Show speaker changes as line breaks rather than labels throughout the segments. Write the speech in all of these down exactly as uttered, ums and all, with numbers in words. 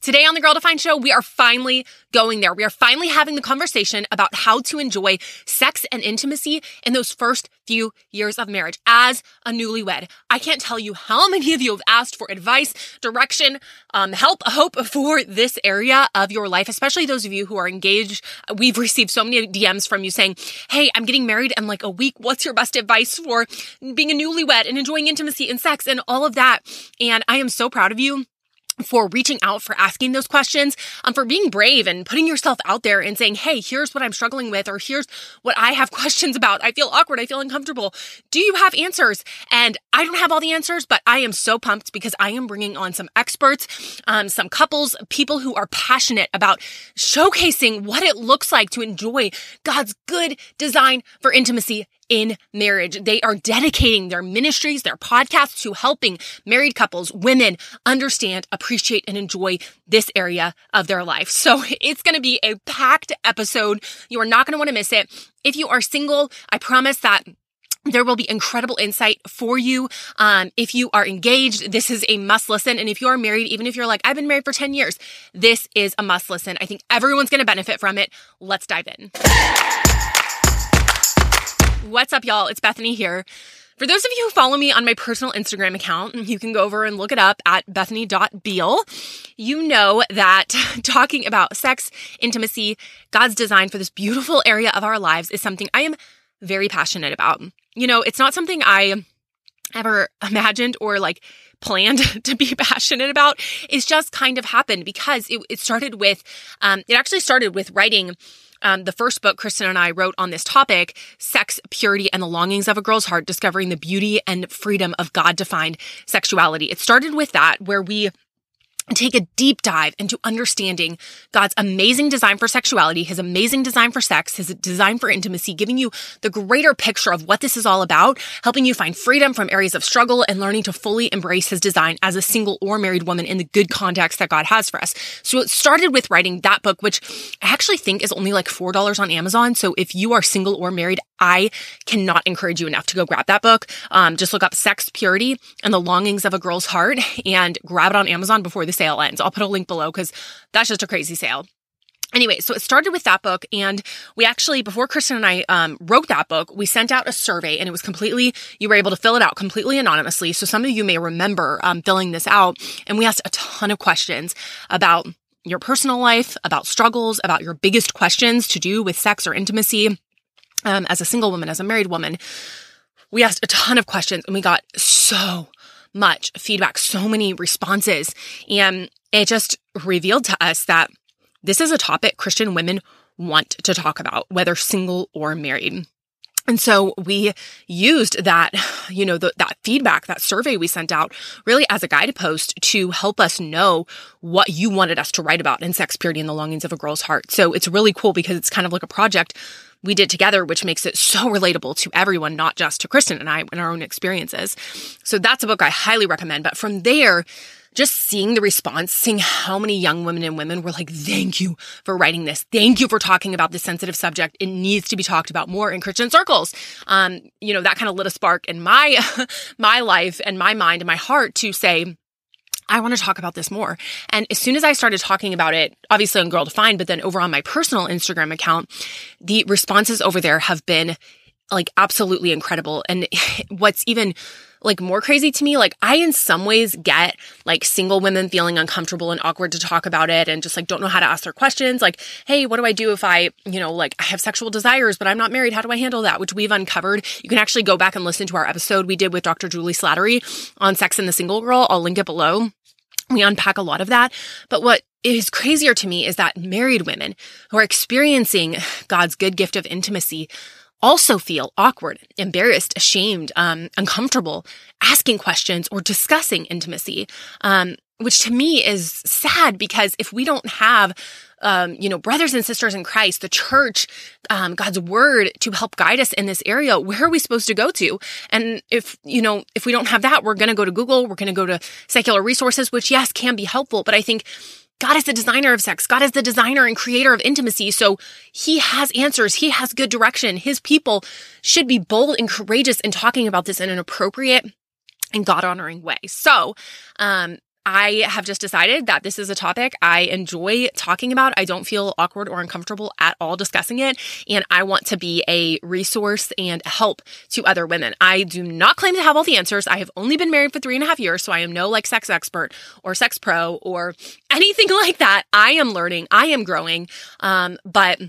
Today on the Girl Defined Show, we are finally going there. We are finally having the conversation about how to enjoy sex and intimacy in those first few years of marriage as a newlywed. I can't tell you how many of you have asked for advice, direction, um, help, hope for this area of your life, especially those of you who are engaged. We've received so many D Ms from you saying, hey, I'm getting married in like a week. What's your best advice for being a newlywed and enjoying intimacy and sex and all of that? And I am so proud of you for reaching out, for asking those questions, um, for being brave and putting yourself out there and saying, hey, here's what I'm struggling with, or here's what I have questions about. I feel awkward. I feel uncomfortable. Do you have answers? And I don't have all the answers, but I am so pumped because I am bringing on some experts, um, some couples, people who are passionate about showcasing what it looks like to enjoy God's good design for intimacy in marriage. They are dedicating their ministries, their podcasts to helping married couples, women understand, appreciate, and enjoy this area of their life. So it's going to be a packed episode. You are not going to want to miss it. If you are single, I promise that there will be incredible insight for you. Um, if you are engaged, this is a must listen. And if you are married, even if you're like, I've been married for ten years, this is a must listen. I think everyone's going to benefit from it. Let's dive in. What's up, y'all? It's Bethany here. For those of you who follow me on my personal Instagram account, you can go over and look it up at bethany dot beal. You know that talking about sex, intimacy, God's design for this beautiful area of our lives is something I am very passionate about. You know, it's not something I ever imagined or like planned to be passionate about. It's just kind of happened because it, it started with, um, it actually started with writing Um, the first book Kristen and I wrote on this topic, Sex, Purity, and the Longings of a Girl's Heart, Discovering the Beauty and Freedom of God-Defined Sexuality. It started with that, where we take a deep dive into understanding God's amazing design for sexuality, his amazing design for sex, his design for intimacy, giving you the greater picture of what this is all about, helping you find freedom from areas of struggle and learning to fully embrace his design as a single or married woman in the good context that God has for us. So it started with writing that book, which I actually think is only like four dollars on Amazon. So if you are single or married, I cannot encourage you enough to go grab that book. Um, just look up Sex, Purity, and the Longings of a Girl's Heart and grab it on Amazon before the sale ends. I'll put a link below because that's just a crazy sale. Anyway, so it started with that book, and we actually, before Kristen and I um, wrote that book, we sent out a survey, and it was completely, you were able to fill it out completely anonymously. So some of you may remember um, filling this out, and we asked a ton of questions about your personal life, about struggles, about your biggest questions to do with sex or intimacy um, as a single woman, as a married woman. We asked a ton of questions, and we got so much feedback, so many responses. And it just revealed to us that this is a topic Christian women want to talk about, whether single or married. And so we used that, you know, the, that feedback, that survey we sent out really as a guidepost to help us know what you wanted us to write about in Sex, Purity, and the Longings of a Girl's Heart. So it's really cool because it's kind of like a project we did together, which makes it so relatable to everyone, not just to Kristen and I in our own experiences. So that's a book I highly recommend. But from there, just seeing the response, seeing how many young women and women were like, thank you for writing this. Thank you for talking about this sensitive subject. It needs to be talked about more in Christian circles. Um, you know, that kind of lit a spark in my, my life and my mind and my heart to say, I want to talk about this more. And as soon as I started talking about it, obviously on Girl Defined, but then over on my personal Instagram account, the responses over there have been like absolutely incredible. And what's even like more crazy to me, like I in some ways get like single women feeling uncomfortable and awkward to talk about it and just like don't know how to ask their questions. Like, hey, what do I do if I, you know, like I have sexual desires, but I'm not married? How do I handle that? Which we've uncovered. You can actually go back and listen to our episode we did with Doctor Julie Slattery on Sex and the Single Girl. I'll link it below. We unpack a lot of that. But what is crazier to me is that married women who are experiencing God's good gift of intimacy also feel awkward, embarrassed, ashamed, um, uncomfortable, asking questions or discussing intimacy, um, which to me is sad because if we don't have, um, you know, brothers and sisters in Christ, the church, um, God's word to help guide us in this area, where are we supposed to go to? And if, you know, if we don't have that, we're going to go to Google, we're going to go to secular resources, which yes, can be helpful, but I think God is the designer of sex. God is the designer and creator of intimacy. So he has answers. He has good direction. His people should be bold and courageous in talking about this in an appropriate and God-honoring way. So, um, I have just decided that this is a topic I enjoy talking about. I don't feel awkward or uncomfortable at all discussing it. And I want to be a resource and help to other women. I do not claim to have all the answers. I have only been married for three and a half years, so I am no like sex expert or sex pro or anything like that. I am learning. I am growing. Um, but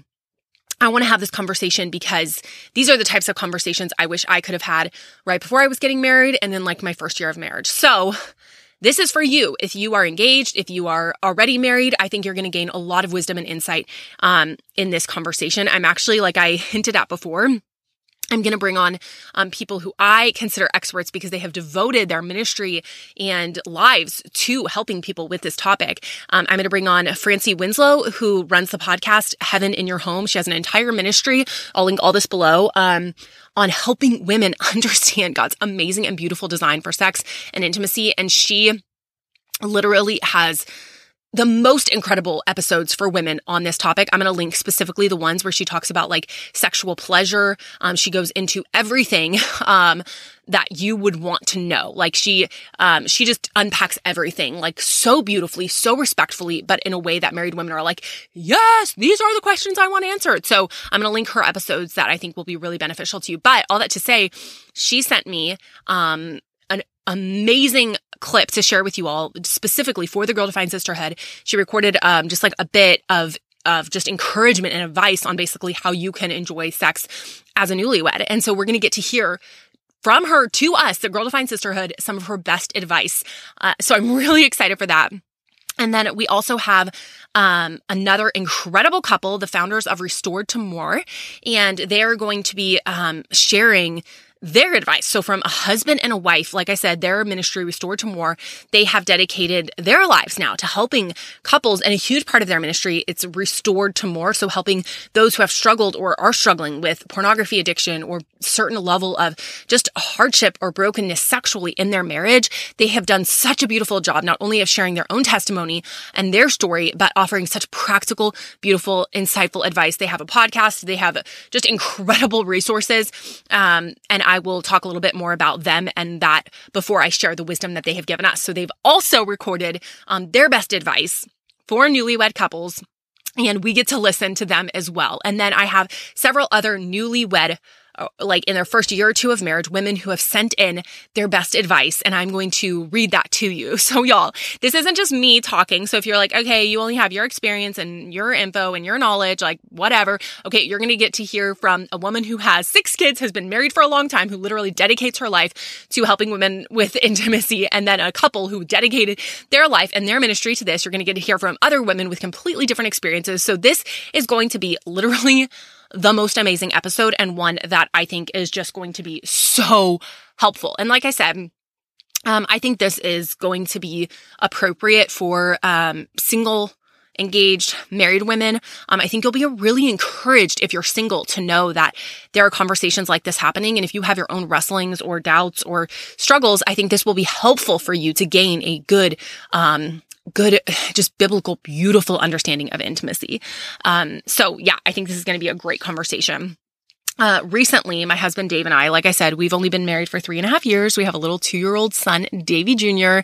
I want to have this conversation because these are the types of conversations I wish I could have had right before I was getting married and then like my first year of marriage. So this is for you. If you are engaged, if you are already married, I think you're going to gain a lot of wisdom and insight um, in this conversation. I'm actually, like I hinted at before, I'm going to bring on um, people who I consider experts because they have devoted their ministry and lives to helping people with this topic. Um, I'm going to bring on Francie Winslow, who runs the podcast Heaven in Your Home. She has an entire ministry. I'll link all this below. Um, on helping women understand God's amazing and beautiful design for sex and intimacy. And she literally has the most incredible episodes for women on this topic. I'm going to link specifically the ones where she talks about like sexual pleasure. Um, she goes into everything, um, that you would want to know. Like she, um, she just unpacks everything like so beautifully, so respectfully, but in a way that married women are like, yes, these are the questions I want answered. So I'm going to link her episodes that I think will be really beneficial to you. But all that to say, she sent me, um, an amazing clip to share with you all specifically for the Girl Defined Sisterhood. She recorded um, just like a bit of of just encouragement and advice on basically how you can enjoy sex as a newlywed. And so we're going to get to hear from her to us, the Girl Defined Sisterhood, some of her best advice. Uh, so I'm really excited for that. And then we also have um, another incredible couple, the founders of Restored to More, and they're going to be um, sharing their advice. So from a husband and a wife, like I said, their ministry, Restored to More, they have dedicated their lives now to helping couples, and a huge part of their ministry, it's Restored to More. So helping those who have struggled or are struggling with pornography addiction or certain level of just hardship or brokenness sexually in their marriage. They have done such a beautiful job, not only of sharing their own testimony and their story, but offering such practical, beautiful, insightful advice. They have a podcast. They have just incredible resources. Um, and I will talk a little bit more about them and that before I share the wisdom that they have given us. So they've also recorded um, their best advice for newlywed couples, and we get to listen to them as well. And then I have several other newlywed like in their first year or two of marriage, women who have sent in their best advice, and I'm going to read that to you. So y'all, this isn't just me talking. So if you're like, okay, you only have your experience and your info and your knowledge, like whatever. Okay, you're going to get to hear from a woman who has six kids, has been married for a long time, who literally dedicates her life to helping women with intimacy, and then a couple who dedicated their life and their ministry to this. You're going to get to hear from other women with completely different experiences. So this is going to be literally the most amazing episode, and one that I think is just going to be so helpful. And like I said, um, I think this is going to be appropriate for um, single, engaged, married women. Um, I think you'll be really encouraged if you're single to know that there are conversations like this happening. And if you have your own wrestlings or doubts or struggles, I think this will be helpful for you to gain a good, um, good, just biblical, beautiful understanding of intimacy. Um, so yeah, I think this is going to be a great conversation. Uh, recently, my husband, Dave, and I, like I said, we've only been married for three and a half years. We have a little two-year-old son, Davey Junior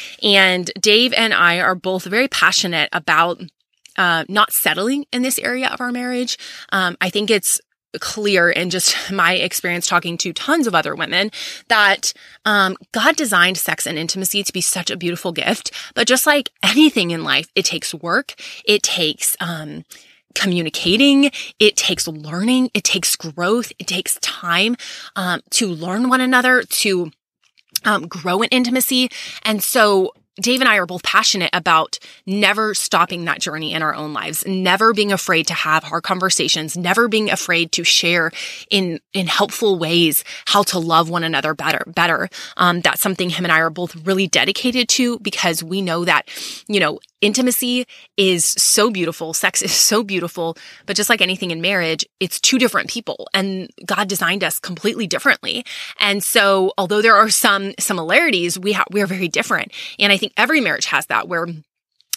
And Dave and I are both very passionate about, uh, not settling in this area of our marriage. Um, I think it's clear in just my experience talking to tons of other women that um, God designed sex and intimacy to be such a beautiful gift. But just like anything in life, it takes work. It takes um, communicating. It takes learning. It takes growth. It takes time um, to learn one another, to um, grow in intimacy. And so Dave and I are both passionate about never stopping that journey in our own lives, never being afraid to have hard conversations, never being afraid to share in, in helpful ways how to love one another better, better. Um, that's something him and I are both really dedicated to, because we know that, you know, intimacy is so beautiful. Sex is so beautiful, but just like anything in marriage, it's two different people, and God designed us completely differently. And so although there are some similarities, we ha- we are very different. And I think every marriage has that, where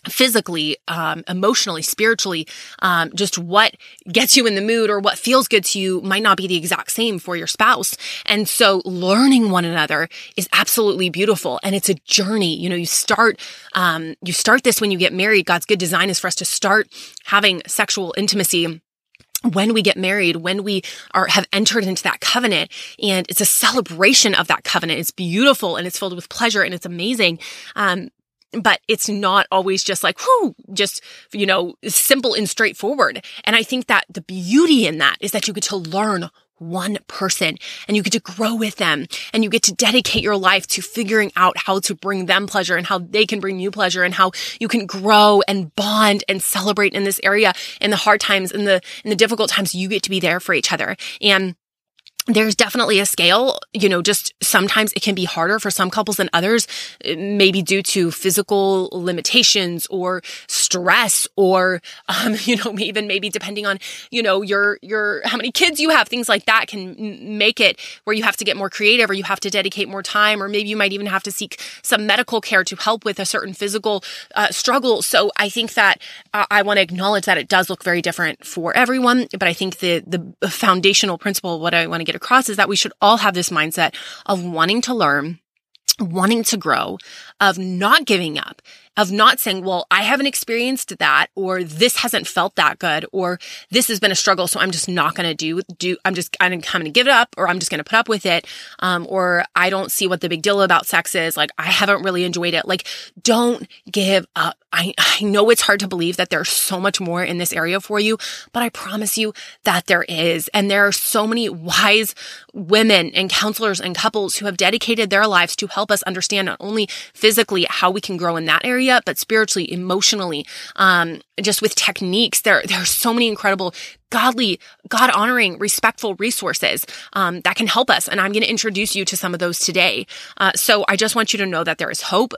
physically, um, emotionally, spiritually, um, just what gets you in the mood or what feels good to you might not be the exact same for your spouse. And so learning one another is absolutely beautiful. And it's a journey. You know, you start, um, you start this when you get married. God's good design is for us to start having sexual intimacy when we get married, when we are, have entered into that covenant, and it's a celebration of that covenant. It's beautiful and it's filled with pleasure and it's amazing. Um, But it's not always just like, whoo, just, you know, simple and straightforward. And I think that the beauty in that is that you get to learn one person and you get to grow with them and you get to dedicate your life to figuring out how to bring them pleasure and how they can bring you pleasure and how you can grow and bond and celebrate in this area. In the hard times, in the, in the difficult times, you get to be there for each other. And there's definitely a scale, you know, just sometimes it can be harder for some couples than others, maybe due to physical limitations or stress or, um, you know, even maybe depending on, you know, your, your, how many kids you have, things like that can make it where you have to get more creative or you have to dedicate more time, or maybe you might even have to seek some medical care to help with a certain physical uh, struggle. So I think that uh, I want to acknowledge that it does look very different for everyone, but I think the, the foundational principle, what I want to get across is that we should all have this mindset of wanting to learn, wanting to grow, of not giving up, of not saying, well, I haven't experienced that, or this hasn't felt that good, or this has been a struggle, so I'm just not going to do, do, I'm just, I'm going to give it up, or I'm just going to put up with it. Um, or I don't see what the big deal about sex is. Like, I haven't really enjoyed it. Like, don't give up. I, I know it's hard to believe that there's so much more in this area for you, but I promise you that there is. And there are so many wise women and counselors and couples who have dedicated their lives to help us understand not only physically how we can grow in that area, but spiritually, emotionally, um, just with techniques. There, there are so many incredible, godly, God-honoring, respectful resources um, that can help us. And I'm going to introduce you to some of those today. Uh, so I just want you to know that there is hope.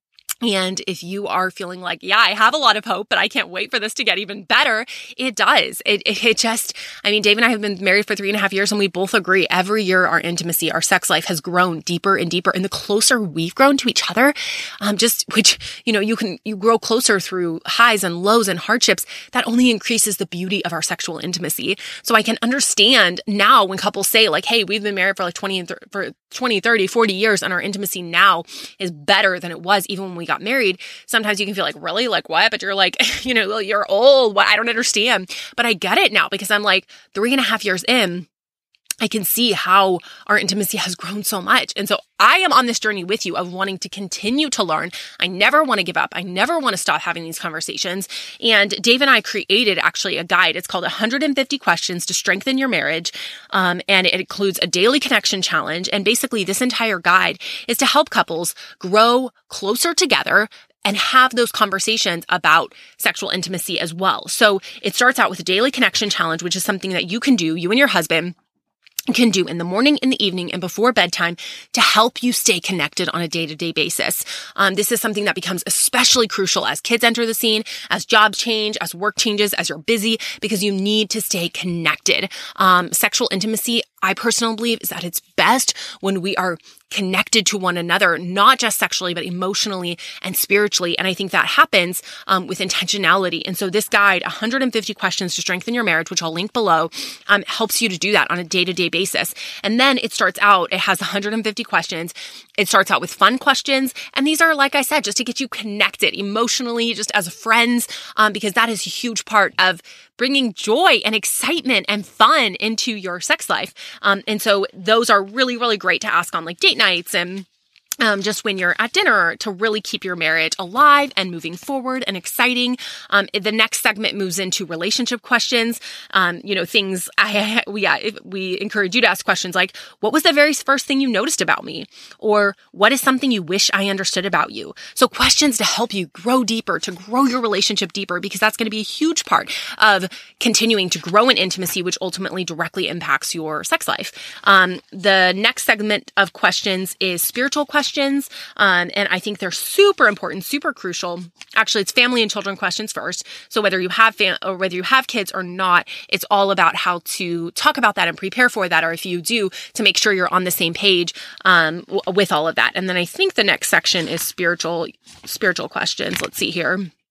And if you are feeling like, yeah, I have a lot of hope, but I can't wait for this to get even better, it does. It, it, it just, I mean, Dave and I have been married for three and a half years, and we both agree every year our intimacy, our sex life has grown deeper and deeper. And the closer we've grown to each other, um, just, which, you know, you can, you grow closer through highs and lows and hardships, that only increases the beauty of our sexual intimacy. So I can understand now when couples say like, hey, we've been married for like twenty and th- for twenty, thirty, forty years, and our intimacy now is better than it was even when we got married. Sometimes you can feel like, really? Like what? But you're like, you know, you're old. What? I don't understand. But I get it now because I'm like three and a half years in. I can see how our intimacy has grown so much. And so I am on this journey with you of wanting to continue to learn. I never want to give up. I never want to stop having these conversations. And Dave and I created actually a guide. It's called one hundred fifty Questions to Strengthen Your Marriage. Um, and it includes a daily connection challenge. And basically this entire guide is to help couples grow closer together and have those conversations about sexual intimacy as well. So it starts out with a daily connection challenge, which is something that you can do, you and your husband can do in the morning, in the evening, and before bedtime to help you stay connected on a day-to-day basis. Um, this is something that becomes especially crucial as kids enter the scene, as jobs change, as work changes, as you're busy, because you need to stay connected. Um, sexual intimacy, I personally believe, is at its best when we are connected to one another, not just sexually, but emotionally and spiritually. And I think that happens um, with intentionality. And so this guide, one hundred fifty Questions to Strengthen Your Marriage, which I'll link below, um, helps you to do that on a day-to-day basis. And then it starts out, it has one hundred fifty questions. It starts out with fun questions. And these are, like I said, just to get you connected emotionally, just as friends, um, because that is a huge part of bringing joy and excitement and fun into your sex life. Um, and so those are really, really great to ask on like date nights and Um, just when you're at dinner to really keep your marriage alive and moving forward and exciting. Um, the next segment moves into relationship questions. Um, you know, things I, we, yeah, we encourage you to ask questions like, what was the very first thing you noticed about me? Or what is something you wish I understood about you? So questions to help you grow deeper, to grow your relationship deeper, because that's going to be a huge part of continuing to grow in intimacy, which ultimately directly impacts your sex life. Um, the next segment of questions is spiritual questions. Questions, um, and I think they're super important, super crucial. Actually, it's family and children questions first. So whether you have fam- or whether you have kids or not, it's all about how to talk about that and prepare for that, or if you do, to make sure you're on the same page um, w- with all of that. And then I think the next section is spiritual spiritual questions. Let's see here.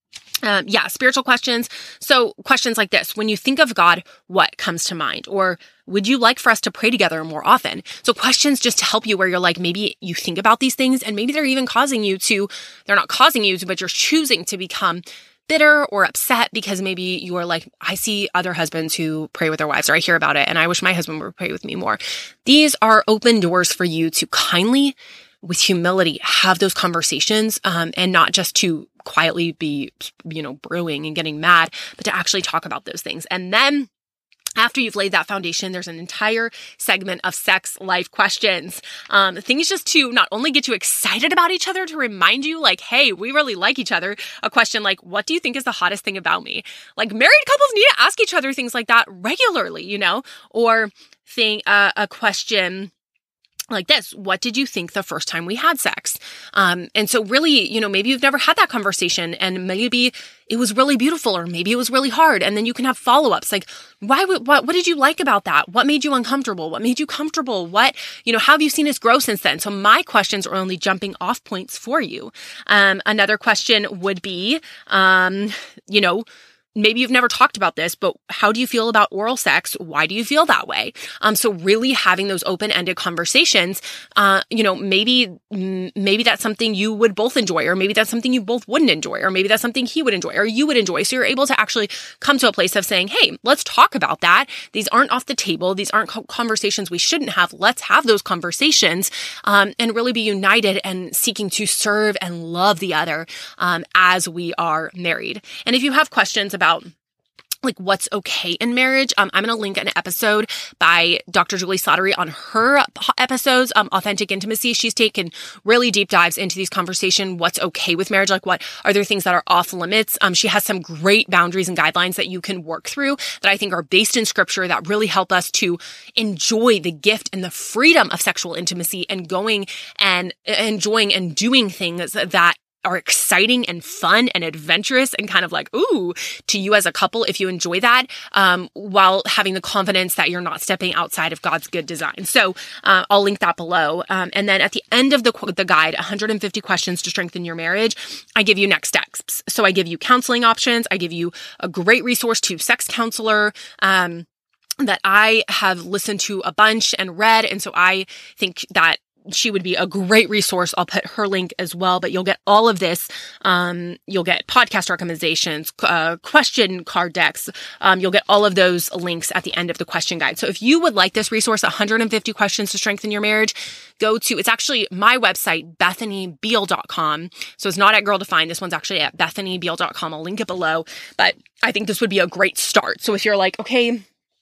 Um, yeah, spiritual questions. So questions like this: when you think of God, what comes to mind? Or would you like for us to pray together more often? So questions just to help you where you're like, maybe you think about these things and maybe they're even causing you to, they're not causing you to, but you're choosing to become bitter or upset because maybe you are like, I see other husbands who pray with their wives, or I hear about it and I wish my husband would pray with me more. These are open doors for you to kindly, with humility, have those conversations, um, and not just to quietly be, you know, brewing and getting mad, but to actually talk about those things. And then after you've laid that foundation, there's an entire segment of sex life questions. Um, things just to not only get you excited about each other, to remind you like, hey, we really like each other. A question like, what do you think is the hottest thing about me? Like married couples need to ask each other things like that regularly, you know, or thing, uh, a question like this: what did you think the first time we had sex? Um, and so really, you know, maybe you've never had that conversation and maybe it was really beautiful or maybe it was really hard. And then you can have follow-ups like, why would, what, what did you like about that? What made you uncomfortable? What made you comfortable? What, you know, how have you seen us grow since then? So my questions are only jumping off points for you. Um, another question would be, um, you know, maybe you've never talked about this, but how do you feel about oral sex? Why do you feel that way? Um, so really having those open-ended conversations, uh, you know, maybe, maybe that's something you would both enjoy, or maybe that's something you both wouldn't enjoy, or maybe that's something he would enjoy, or you would enjoy. So you're able to actually come to a place of saying, hey, let's talk about that. These aren't off the table. These aren't conversations we shouldn't have. Let's have those conversations, um, and really be united and seeking to serve and love the other, um, as we are married. And if you have questions about about like what's okay in marriage, um, I'm going to link an episode by Doctor Julie Slattery on her episodes, um, Authentic Intimacy. She's taken really deep dives into these conversations. What's okay with marriage? Like, what are there things that are off limits? Um, she has some great boundaries and guidelines that you can work through that I think are based in scripture that really help us to enjoy the gift and the freedom of sexual intimacy and going and enjoying and doing things that are exciting and fun and adventurous and kind of like, ooh, to you as a couple, if you enjoy that, um, while having the confidence that you're not stepping outside of God's good design. So uh, I'll link that below. Um, and then at the end of the the guide, one hundred fifty questions to strengthen your marriage, I give you next steps. So I give you counseling options. I give you a great resource to sex counselor, um, that I have listened to a bunch and read. And so I think that she would be a great resource. I'll put her link as well, but you'll get all of this. Um, you'll get podcast recommendations, uh, question card decks. Um, you'll get all of those links at the end of the question guide. So if you would like this resource, one hundred fifty questions to strengthen your marriage, go to, it's actually my website, bethany beal dot com. So it's not at Girl Defined. This one's actually at bethany beal dot com. I'll link it below, but I think this would be a great start. So if you're like, okay,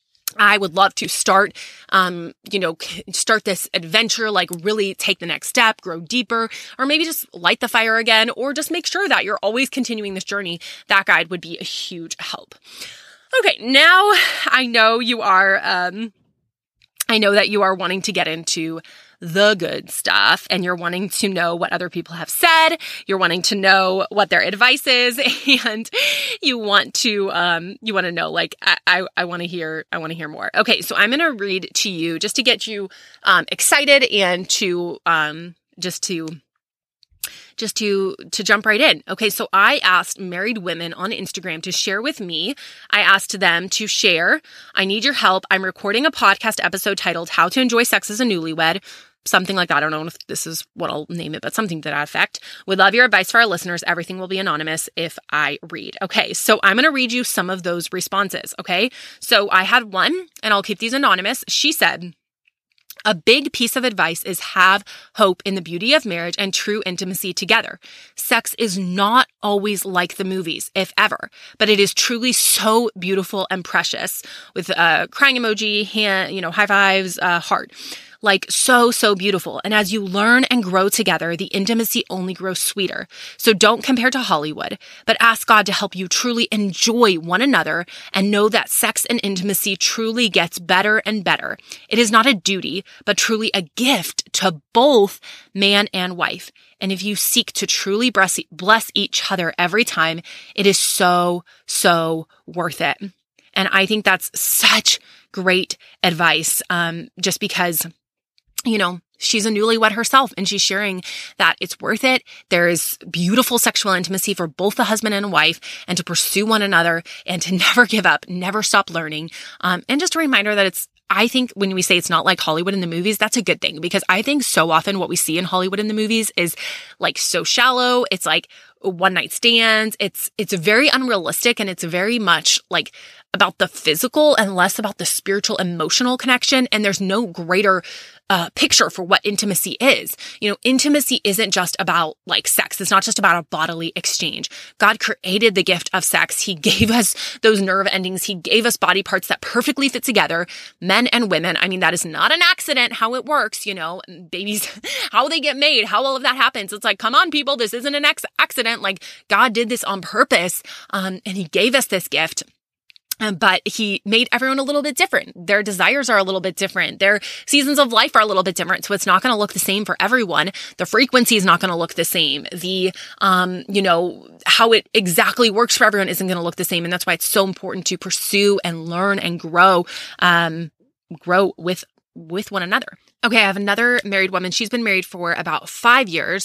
I would love to start, um, you know, start this adventure, like really take the next step, grow deeper, or maybe just light the fire again, or just make sure that you're always continuing this journey. That guide would be a huge help. Okay, now I know you are, um, I know that you are wanting to get into the good stuff and you're wanting to know what other people have said. You're wanting to know what their advice is, and you want to, um, you want to know, like, I, I, I want to hear, I want to hear more. Okay. So I'm going to read to you just to get you, um, excited and to, um, just to, just to, to jump right in. Okay. So I asked married women on Instagram to share with me. I asked them to share, I need your help. I'm recording a podcast episode titled How to Enjoy Sex as a Newlywed. Something like that. I don't know if this is what I'll name it, but something to that effect. Would love your advice for our listeners. Everything will be anonymous if I read. Okay. So I'm going to read you some of those responses. Okay. So I had one, and I'll keep these anonymous. She said, a big piece of advice is have hope in the beauty of marriage and true intimacy together. Sex is not always like the movies, if ever, but it is truly so beautiful and precious, with a crying emoji, hand, you know, high fives, uh, heart. Like so, so beautiful. And as you learn and grow together, the intimacy only grows sweeter. So don't compare to Hollywood, but ask God to help you truly enjoy one another and know that sex and intimacy truly gets better and better. It is not a duty, but truly a gift to both man and wife. And if you seek to truly bless each other every time, it is so, so worth it. And I think that's such great advice, um, just because, you know, she's a newlywed herself, and she's sharing that it's worth it. There is beautiful sexual intimacy for both the husband and wife, and to pursue one another and to never give up, never stop learning. Um, and just a reminder that it's, I think when we say it's not like Hollywood in the movies, that's a good thing, because I think so often what we see in Hollywood in the movies is like so shallow. It's like one night stands. It's, it's very unrealistic, and it's very much like about the physical and less about the spiritual, emotional connection. And there's no greater uh, picture for what intimacy is. You know, intimacy isn't just about like sex. It's not just about a bodily exchange. God created the gift of sex. He gave us those nerve endings. He gave us body parts that perfectly fit together, men and women. I mean, that is not an accident how it works, you know, babies, how they get made, how all of that happens. It's like, come on, people, this isn't an ex- accident. Like God did this on purpose. Um, and he gave us this gift. Um, but he made everyone a little bit different. Their desires are a little bit different. Their seasons of life are a little bit different. So it's not going to look the same for everyone. The frequency is not going to look the same. The, um, you know, how it exactly works for everyone isn't going to look the same. And that's why it's so important to pursue and learn and grow, um, grow with, with one another. Okay, I have another married woman. She's been married for about five years,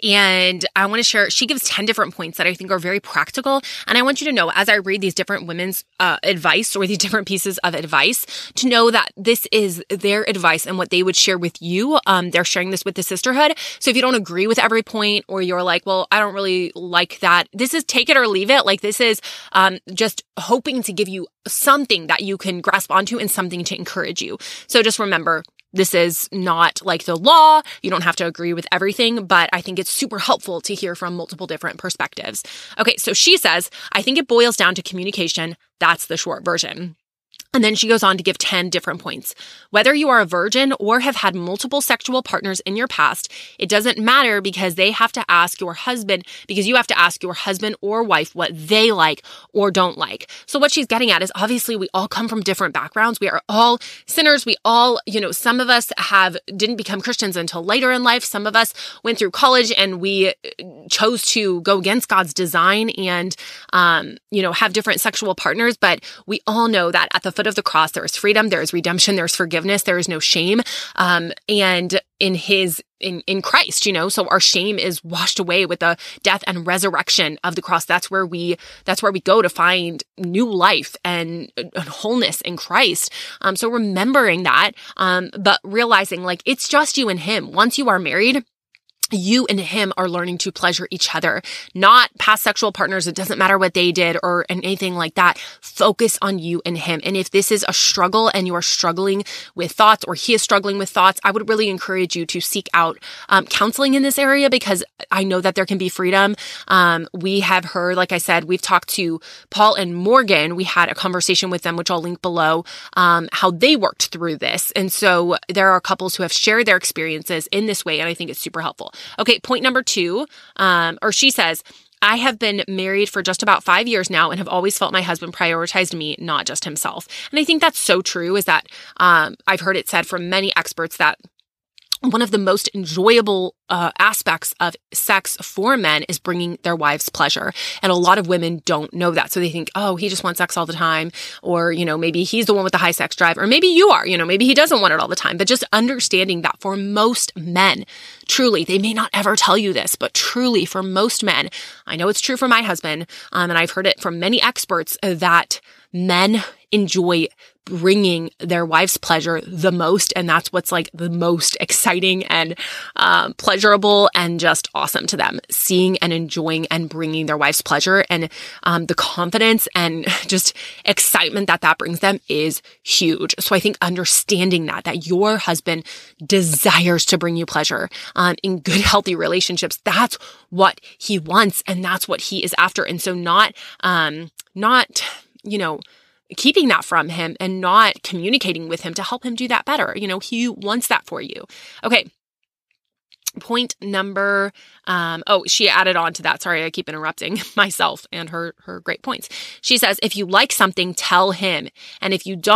and I want to share, she gives ten different points that I think are very practical. And I want you to know, as I read these different women's uh, advice or these different pieces of advice, to know that this is their advice and what they would share with you. Um, they're sharing this with the sisterhood. So if you don't agree with every point, or you're like, well, I don't really like that, this is take it or leave it. Like this is um, just hoping to give you something that you can grasp onto and something to encourage you. So just remember, this is not like the law. You don't have to agree with everything, but I think it's super helpful to hear from multiple different perspectives. Okay, so she says, I think it boils down to communication. That's the short version. And then she goes on to give ten different points. Whether you are a virgin or have had multiple sexual partners in your past, it doesn't matter, because they have to ask your husband, because you have to ask your husband or wife what they like or don't like. So what she's getting at is, obviously we all come from different backgrounds. We are all sinners. We all, you know, some of us have didn't become Christians until later in life. Some of us went through college and we chose to go against God's design and, um, you know, have different sexual partners. But we all know that at the foot of the cross, there is freedom, there is redemption, there's forgiveness, there is no shame. Um, and in his, in, in Christ, you know, so our shame is washed away with the death and resurrection of the cross. That's where we, that's where we go to find new life and, and wholeness in Christ. Um, so remembering that, um, but realizing like it's just you and him. Once you are married, you and him are learning to pleasure each other, not past sexual partners. It doesn't matter what they did or anything like that. Focus on you and him. And if this is a struggle and you are struggling with thoughts, or he is struggling with thoughts, I would really encourage you to seek out um, counseling in this area, because I know that there can be freedom. Um, we have heard, like I said, we've talked to Paul and Morgan. We had a conversation with them, which I'll link below, um, how they worked through this. And so there are couples who have shared their experiences in this way, and I think it's super helpful. Okay, point number two, um, or she says, I have been married for just about five years now and have always felt my husband prioritized me, not just himself. And I think that's so true, is that um, I've heard it said from many experts that one of the most enjoyable uh, aspects of sex for men is bringing their wives pleasure. And a lot of women don't know that. So they think, oh, he just wants sex all the time. Or, you know, maybe he's the one with the high sex drive. Or maybe you are, you know, maybe he doesn't want it all the time. But just understanding that for most men, truly, they may not ever tell you this, but truly for most men, I know it's true for my husband, um, and I've heard it from many experts, uh, that men enjoy bringing their wives pleasure the most. And that's what's like the most exciting and um, pleasurable and just awesome to them, seeing and enjoying and bringing their wives pleasure. And um, the confidence and just excitement that that brings them is huge. So I think understanding that, that your husband desires to bring you pleasure um, in good, healthy relationships, that's what he wants and that's what he is after. And so not, um, not, you know, keeping that from him and not communicating with him to help him do that better. You know, he wants that for you. Okay. Point number, um, oh, she added on to that. Sorry, I keep interrupting myself and her, her great points. She says, if you like something, tell him. And if you don't,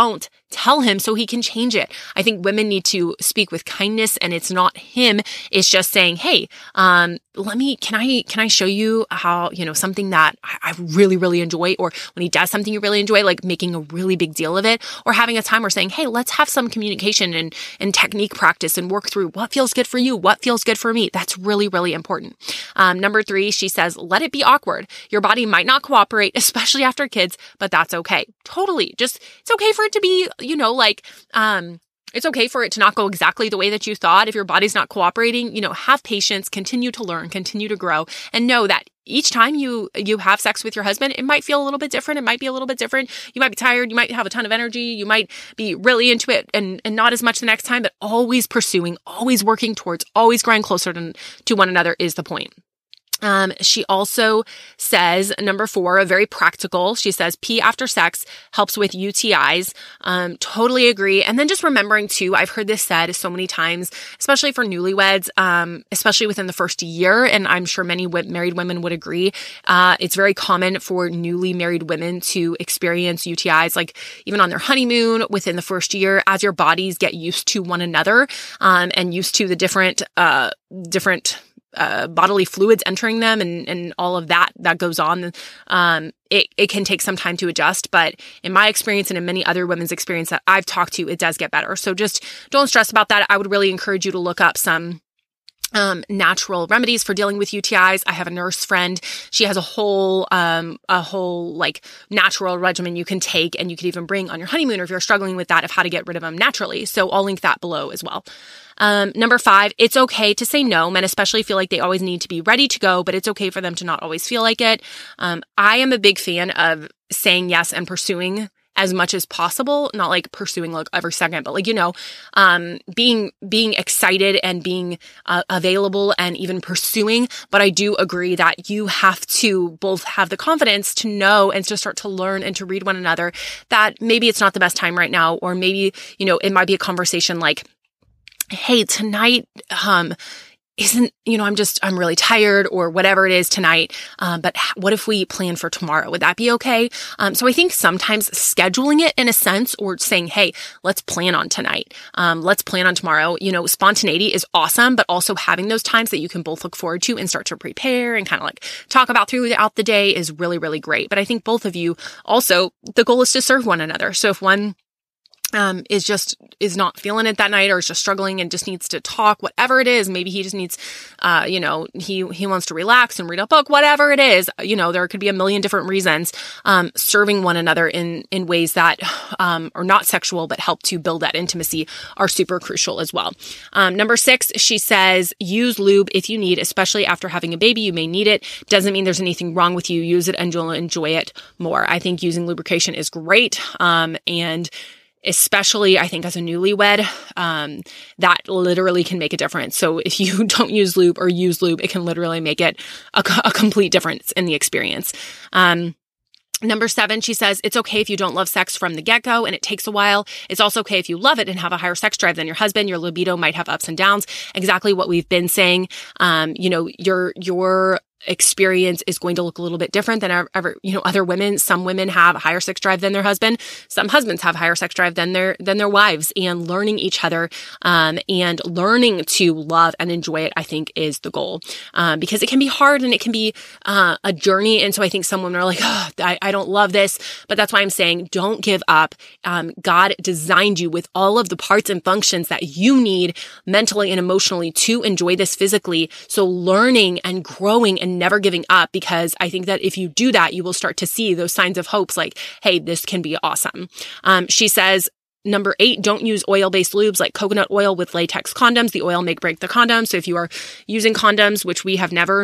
tell him so he can change it. I think women need to speak with kindness, and it's not him. It's just saying, hey, um, let me, can I, can I show you how, you know, something that I, I really, really enjoy, or when he does something you really enjoy, like making a really big deal of it, or having a time where saying, hey, let's have some communication and, and technique practice and work through what feels good for you, what feels good for me. That's really, really important. Um, number three, she says, let it be awkward. Your body might not cooperate, especially after kids, but that's okay. Totally. Just, it's okay for it to be, you know, like, um, it's okay for it to not go exactly the way that you thought. If your body's not cooperating, you know, have patience, continue to learn, continue to grow, and know that each time you, you have sex with your husband, it might feel a little bit different. It might be a little bit different. You might be tired. You might have a ton of energy. You might be really into it and, and not as much the next time, but always pursuing, always working towards, always growing closer to, to one another is the point. Um, she also says, number four, a very practical, she says, pee after sex helps with U T Is. Um, totally agree. And then just remembering too, I've heard this said so many times, especially for newlyweds, um, especially within the first year. And I'm sure many w- married women would agree. Uh, it's very common for newly married women to experience U T Is, like even on their honeymoon within the first year, as your bodies get used to one another, um, and used to the different, uh, different, Uh, bodily fluids entering them and, and all of that that goes on. Um, it, it can take some time to adjust, but in my experience and in many other women's experience that I've talked to, it does get better. So just don't stress about that. I would really encourage you to look up some Um, natural remedies for dealing with U T Is. I have a nurse friend. She has a whole, um, a whole like natural regimen you can take, and you could even bring on your honeymoon, or if you're struggling with that, of how to get rid of them naturally. So I'll link that below as well. Um, number five, it's okay to say no. Men especially feel like they always need to be ready to go, but it's okay for them to not always feel like it. Um, I am a big fan of saying yes and pursuing as much as possible, not like pursuing like every second, but like, you know, um, being, being excited and being uh, available and even pursuing. But I do agree that you have to both have the confidence to know and to start to learn and to read one another, that maybe it's not the best time right now, or maybe, you know, it might be a conversation like, hey, tonight, um, isn't, you know, I'm just, I'm really tired, or whatever it is tonight. Um, but what if we plan for tomorrow? Would that be okay? Um, so I think sometimes scheduling it in a sense, or saying, hey, let's plan on tonight. Um, let's plan on tomorrow. You know, spontaneity is awesome, but also having those times that you can both look forward to and start to prepare and kind of like talk about throughout the day is really, really great. But I think both of you also, the goal is to serve one another. So if one um, is just, is not feeling it that night, or is just struggling and just needs to talk, whatever it is, maybe he just needs, uh, you know, he, he wants to relax and read a book, whatever it is, you know, there could be a million different reasons, um, serving one another in, in ways that, um, are not sexual, but help to build that intimacy are super crucial as well. Um, number six, she says, use lube if you need, especially after having a baby, you may need it. Doesn't mean there's anything wrong with you. Use it and you'll enjoy it more. I think using lubrication is great. Um, and especially I think as a newlywed, um, that literally can make a difference. So if you don't use lube or use lube, it can literally make it a, a complete difference in the experience. Um, Number seven, she says, it's okay if you don't love sex from the get-go and it takes a while. It's also okay if you love it and have a higher sex drive than your husband. Your libido might have ups and downs. Exactly what we've been saying. Um, you know, your, your experience is going to look a little bit different than ever, you know, other women. Some women have a higher sex drive than their husband. Some husbands have higher sex drive than their, than their wives, and learning each other, um, and learning to love and enjoy it, I think is the goal. Um, because it can be hard and it can be, uh, a journey. And so I think some women are like, oh, I, I don't love this, but that's why I'm saying don't give up. Um, God designed you with all of the parts and functions that you need mentally and emotionally to enjoy this physically. So learning and growing and never giving up, because I think that if you do that, you will start to see those signs of hopes like, hey, this can be awesome. Um, she says, number eight, don't use oil-based lubes like coconut oil with latex condoms. The oil may break the condom. So if you are using condoms, which we have never,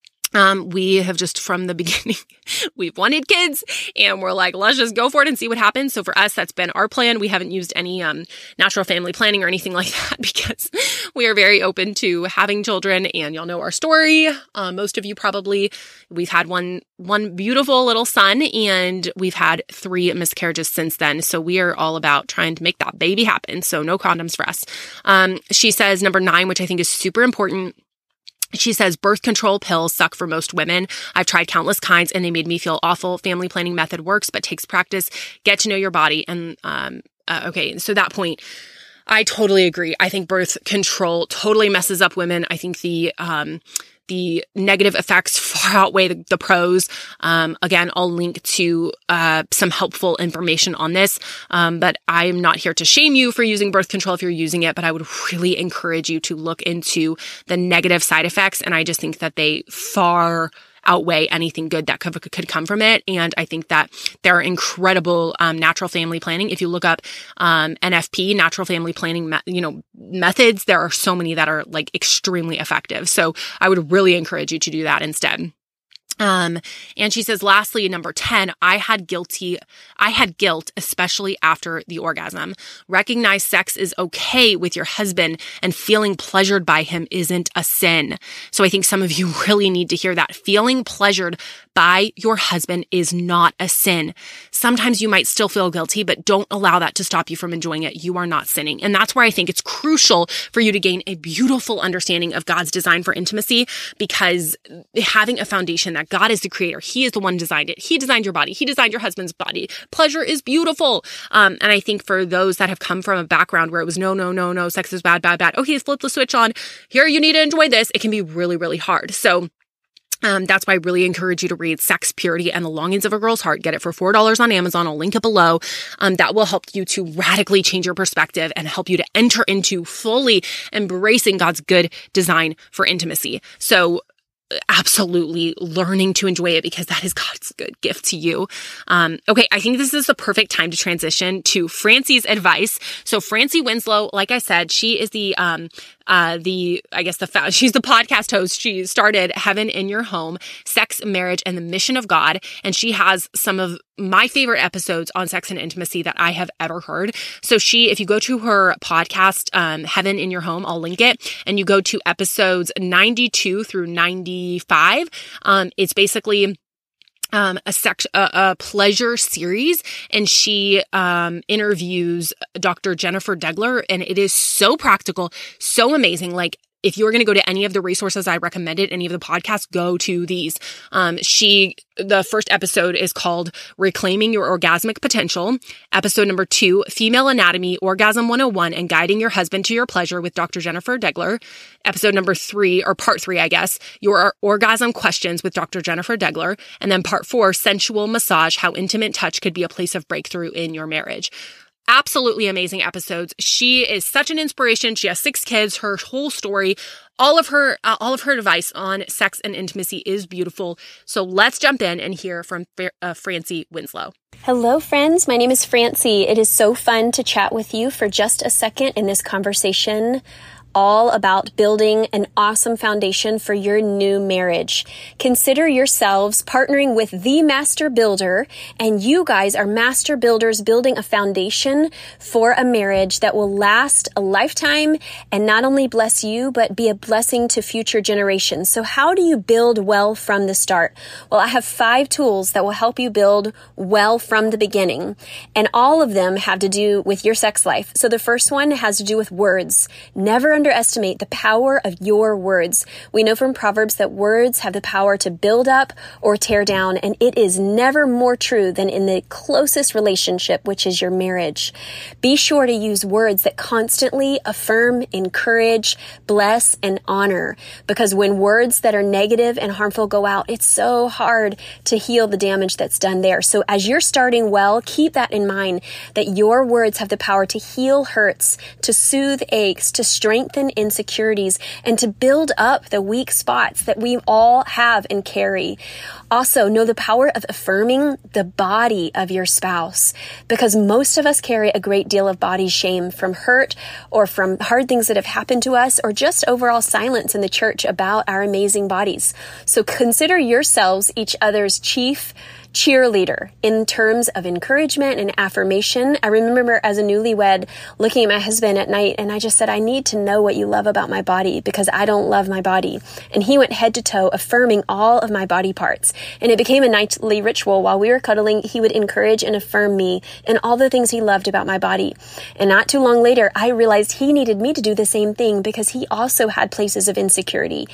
Um, we have just from the beginning, we've wanted kids and we're like, let's just go for it and see what happens. So for us, that's been our plan. We haven't used any, um, natural family planning or anything like that because we are very open to having children, and y'all know our story. Um, most of you probably, we've had one, one beautiful little son, and we've had three miscarriages since then. So we are all about trying to make that baby happen. So no condoms for us. Um, she says number nine, which I think is super important. She says, birth control pills suck for most women. I've tried countless kinds and they made me feel awful. Family planning method works, but takes practice. Get to know your body and, um, uh, okay, so that point, I totally agree. I think birth control totally messes up women. I think the, um, the negative effects far outweigh the, the pros. Um, again, I'll link to uh, some helpful information on this, um, but I'm not here to shame you for using birth control if you're using it, but I would really encourage you to look into the negative side effects, and I just think that they far outweigh anything good that could, could come from it. And I think that there are incredible um, natural family planning. If you look up um, N F P, natural family planning, me- you know, methods, there are so many that are like extremely effective. So I would really encourage you to do that instead. Um, and she says, lastly, number ten, I had guilty, I had guilt, especially after the orgasm. Recognize sex is okay with your husband and feeling pleasured by him isn't a sin. So I think some of you really need to hear that. Feeling pleasured by your husband is not a sin. Sometimes you might still feel guilty, but don't allow that to stop you from enjoying it. You are not sinning. And that's where I think it's crucial for you to gain a beautiful understanding of God's design for intimacy, because having a foundation that God is the creator, He is the one who designed it. He designed your body. He designed your husband's body. Pleasure is beautiful. Um, and I think for those that have come from a background where it was no, no, no, no, sex is bad, bad, bad. Okay, flip the switch on. Here, you need to enjoy this. It can be really, really hard. So Um, that's why I really encourage you to read Sex, Purity, and the Longings of a Girl's Heart. Get it for four dollars on Amazon. I'll link it below. Um, that will help you to radically change your perspective and help you to enter into fully embracing God's good design for intimacy. So absolutely learning to enjoy it, because that is God's good gift to you. Um, okay, I think this is the perfect time to transition to Francie's advice. So Francie Winslow, like I said, she is the, um, uh, the, I guess the, she's the podcast host. She started Heaven in Your Home, Sex, Marriage, and the Mission of God. And she has some of my favorite episodes on sex and intimacy that I have ever heard. So she, if you go to her podcast, um, Heaven in Your Home, I'll link it, and you go to episodes ninety-two through ninety-five, um, it's basically Um, a sex, a, a pleasure series, and she um, interviews Doctor Jennifer Degler, and it is so practical, so amazing. Like, if you're going to go to any of the resources I recommended, any of the podcasts, go to these. Um, she, the first episode is called Reclaiming Your Orgasmic Potential. Episode number two, Female Anatomy, Orgasm one oh one, and Guiding Your Husband to Your Pleasure with Doctor Jennifer Degler. Episode number three, or part three, I guess, Your Orgasm Questions with Doctor Jennifer Degler. And then part four, Sensual Massage, How Intimate Touch Could Be a Place of Breakthrough in Your Marriage. Absolutely amazing episodes. She is such an inspiration. She has six kids. Her whole story, all of her, uh, all of her advice on sex and intimacy is beautiful. So let's jump in and hear from uh, Francie Winslow.
Hello, friends. My name is Francie. It is so fun to chat with you for just a second in this conversation, all about building an awesome foundation for your new marriage. Consider yourselves partnering with the master builder, and you guys are master builders building a foundation for a marriage that will last a lifetime and not only bless you, but be a blessing to future generations. So how do you build well from the start? Well, I have five tools that will help you build well from the beginning, and all of them have to do with your sex life. So the first one has to do with words. Never underestimate the power of your words. We know from Proverbs that words have the power to build up or tear down, and it is never more true than in the closest relationship, which is your marriage. Be sure to use words that constantly affirm, encourage, bless, and honor, because when words that are negative and harmful go out, it's so hard to heal the damage that's done there. So as you're starting well, keep that in mind, that your words have the power to heal hurts, to soothe aches, to strengthen insecurities, and to build up the weak spots that we all have and carry. Also, know the power of affirming the body of your spouse, because most of us carry a great deal of body shame from hurt or from hard things that have happened to us, or just overall silence in the church about our amazing bodies. So consider yourselves each other's chief cheerleader in terms of encouragement and affirmation. I remember as a newlywed looking at my husband at night, and I just said, I need to know what you love about my body, because I don't love my body. And he went head to toe affirming all of my body parts. And it became a nightly ritual. While we were cuddling, he would encourage and affirm me and all the things he loved about my body. And not too long later, I realized he needed me to do the same thing, because he also had places of insecurity.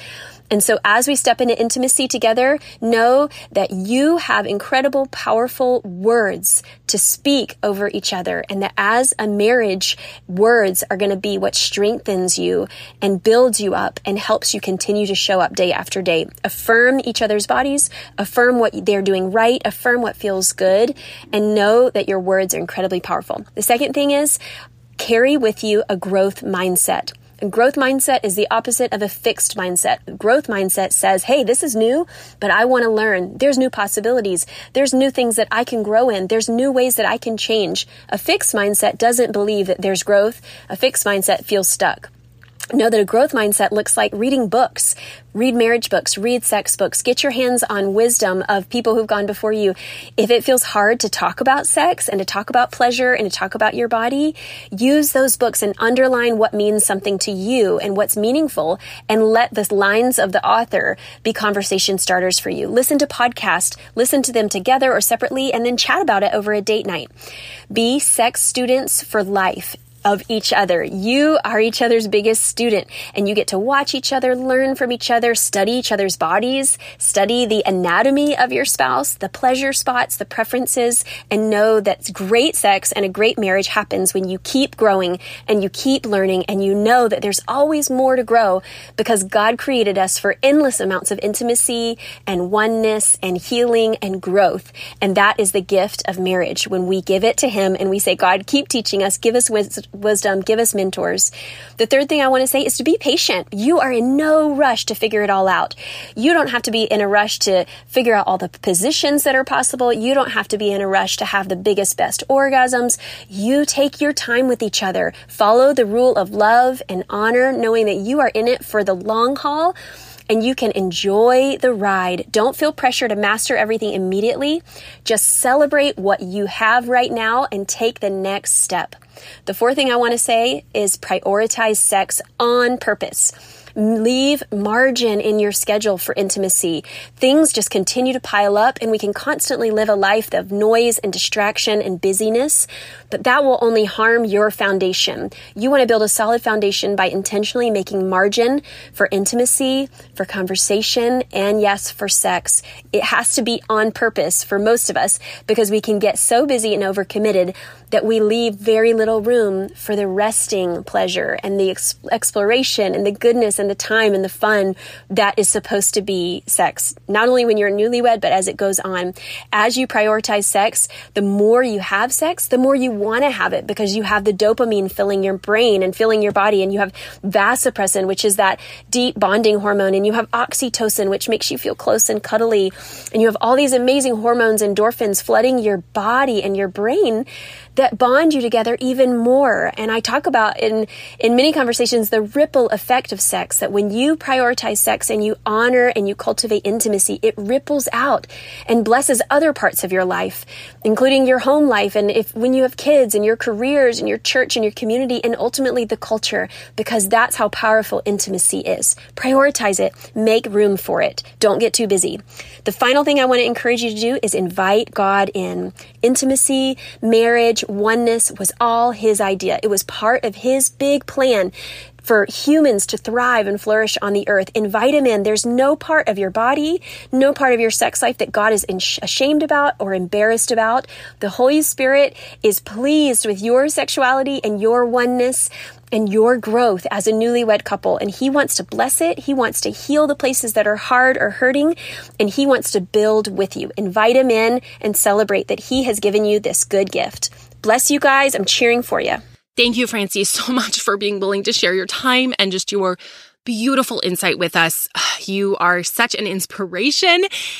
And so as we step into intimacy together, know that you have incredible, powerful words to speak over each other. And that as a marriage, words are going to be what strengthens you and builds you up and helps you continue to show up day after day. Affirm each other's bodies, affirm what they're doing right, affirm what feels good, and know that your words are incredibly powerful. The second thing is carry with you a growth mindset. A growth mindset is the opposite of a fixed mindset. A growth mindset says, hey, this is new, but I want to learn. There's new possibilities. There's new things that I can grow in. There's new ways that I can change. A fixed mindset doesn't believe that there's growth. A fixed mindset feels stuck. Know that a growth mindset looks like reading books, read marriage books, read sex books, get your hands on wisdom of people who've gone before you. If it feels hard to talk about sex and to talk about pleasure and to talk about your body, use those books and underline what means something to you and what's meaningful, and let the lines of the author be conversation starters for you. Listen to podcasts, listen to them together or separately, and then chat about it over a date night. Be sex students for life of each other. You are each other's biggest student, and you get to watch each other, learn from each other, study each other's bodies, study the anatomy of your spouse, the pleasure spots, the preferences, and know that great sex and a great marriage happens when you keep growing and you keep learning, and you know that there's always more to grow because God created us for endless amounts of intimacy and oneness and healing and growth. And that is the gift of marriage when we give it to Him and we say, God, keep teaching us, give us wisdom, wisdom, give us mentors. The third thing I want to say is to be patient. You are in no rush to figure it all out. You don't have to be in a rush to figure out all the positions that are possible. You don't have to be in a rush to have the biggest, best orgasms. You take your time with each other. Follow the rule of love and honor, knowing that you are in it for the long haul and you can enjoy the ride. Don't feel pressure to master everything immediately. Just celebrate what you have right now and take the next step. The fourth thing I want to say is prioritize sex on purpose. Leave margin in your schedule for intimacy. Things just continue to pile up, and we can constantly live a life of noise and distraction and busyness, but that will only harm your foundation. You want to build a solid foundation by intentionally making margin for intimacy, for conversation, and yes, for sex. It has to be on purpose for most of us because we can get so busy and overcommitted that we leave very little room for the resting pleasure and the ex- exploration and the goodness and the time and the fun that is supposed to be sex. Not only when you're newlywed, but as it goes on. As you prioritize sex, the more you have sex, the more you want to have it because you have the dopamine filling your brain and filling your body, and you have vasopressin, which is that deep bonding hormone, and you have oxytocin, which makes you feel close and cuddly, and you have all these amazing hormones, endorphins flooding your body and your brain that bond you together even more. And I talk about in, in many conversations, the ripple effect of sex, that when you prioritize sex and you honor and you cultivate intimacy, it ripples out and blesses other parts of your life, including your home life. And if when you have kids and your careers and your church and your community and ultimately the culture, because that's how powerful intimacy is. Prioritize it. Make room for it. Don't get too busy. The final thing I want to encourage you to do is invite God in. Intimacy, marriage, oneness was all His idea. It was part of His big plan for humans to thrive and flourish on the earth. Invite Him in. There's no part of your body, no part of your sex life that God is ashamed about or embarrassed about. The Holy Spirit is pleased with your sexuality and your oneness and your growth as a newlywed couple. And He wants to bless it. He wants to heal the places that are hard or hurting. And He wants to build with you. Invite Him in and celebrate that He has given you this good gift. Bless you guys. I'm cheering for you.
Thank you, Francie, so much for being willing to share your time and just your beautiful insight with us. You are such an inspiration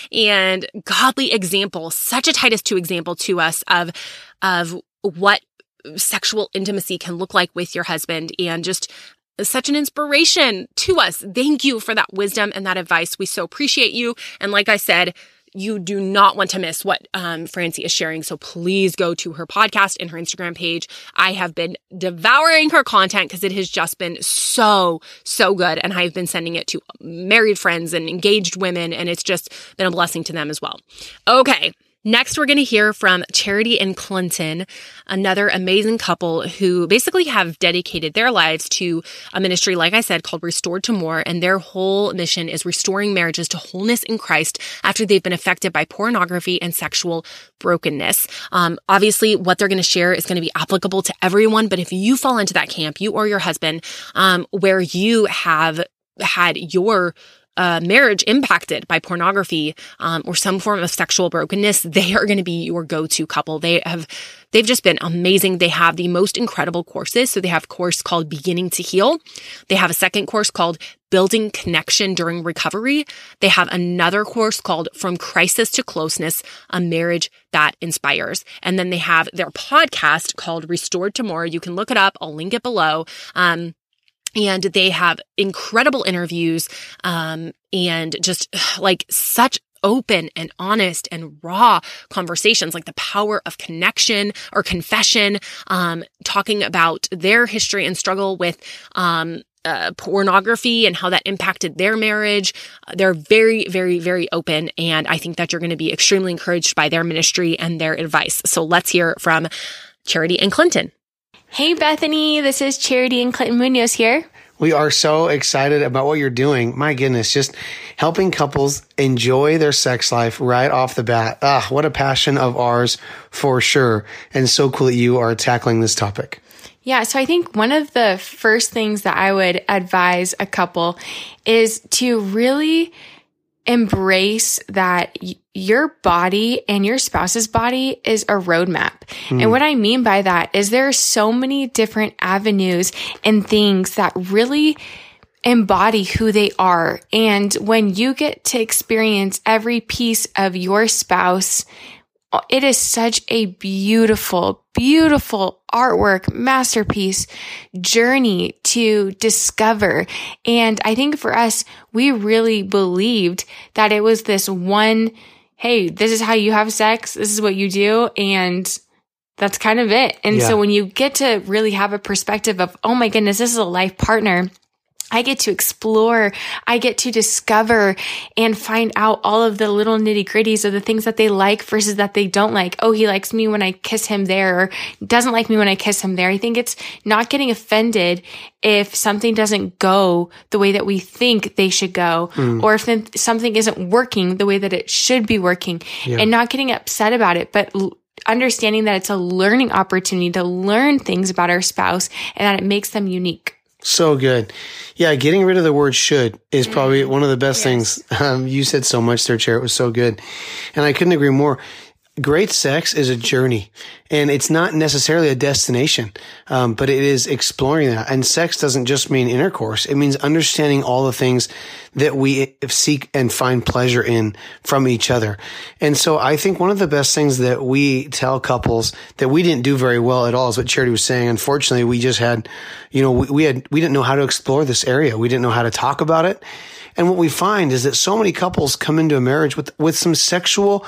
and godly example, such a Titus two example to us of, of what sexual intimacy can look like with your husband, and just such an inspiration to us. Thank you for that wisdom and that advice. We so appreciate you. And like I said, you do not want to miss what um, Francie is sharing. So please go to her podcast and her Instagram page. I have been devouring her content because it has just been so, so good. And I've been sending it to married friends and engaged women, and it's just been a blessing to them as well. Okay. Next, we're going to hear from Charity and Clinton, another amazing couple who basically have dedicated their lives to a ministry, like I said, called Restored to More. And their whole mission is restoring marriages to wholeness in Christ after they've been affected by pornography and sexual brokenness. Um, obviously, what they're going to share is going to be applicable to everyone. But if you fall into that camp, you or your husband, um, where you have had your Uh, marriage impacted by pornography um, or some form of sexual brokenness, they are going to be your go-to couple. They have, they've just been amazing. They have the most incredible courses. So they have a course called Beginning to Heal. They have a second course called Building Connection During Recovery. They have another course called From Crisis to Closeness, a Marriage That Inspires. And then they have their podcast called Restored to More. You can look it up. I'll link it below. Um, And they have incredible interviews, um, and just like such open and honest and raw conversations, like the power of connection or confession, um, talking about their history and struggle with, um, uh, pornography and how that impacted their marriage. They're very, very, very open. And I think that you're going to be extremely encouraged by their ministry and their advice. So let's hear from Charity and Clinton.
Hey, Bethany, this is Charity and Clinton Munoz here.
We are so excited about what you're doing. My goodness, just helping couples enjoy their sex life right off the bat. Ah, what a passion of ours for sure. And so cool that you are tackling this topic.
Yeah, so I think one of the first things that I would advise a couple is to really embrace that y- your body and your spouse's body is a roadmap. Mm. And what I mean by that is there are so many different avenues and things that really embody who they are. And when you get to experience every piece of your spouse, it is such a beautiful, beautiful artwork, masterpiece journey to discover. And I think for us, we really believed that it was this one, hey, this is how you have sex. This is what you do. And that's kind of it. And yeah. So when you get to really have a perspective of, oh my goodness, this is a life partner, I get to explore, I get to discover and find out all of the little nitty gritties of the things that they like versus that they don't like. Oh, he likes me when I kiss him there, or doesn't like me when I kiss him there. I think it's not getting offended if something doesn't go the way that we think they should go, mm. or if something isn't working the way that it should be working, yeah. and not getting upset about it, but understanding that it's a learning opportunity to learn things about our spouse and that it makes them unique.
So good. Yeah, getting rid of the word should is probably one of the best yes. things. Um, you said so much there, Chair. It was so good. And I couldn't agree more. Great sex is a journey, and it's not necessarily a destination, um, but it is exploring that. And sex doesn't just mean intercourse. It means understanding all the things that we seek and find pleasure in from each other. And so I think one of the best things that we tell couples that we didn't do very well at all is what Charity was saying. Unfortunately, we just had, you know, we, we had, we didn't know how to explore this area. We didn't know how to talk about it. And what we find is that so many couples come into a marriage with, with some sexual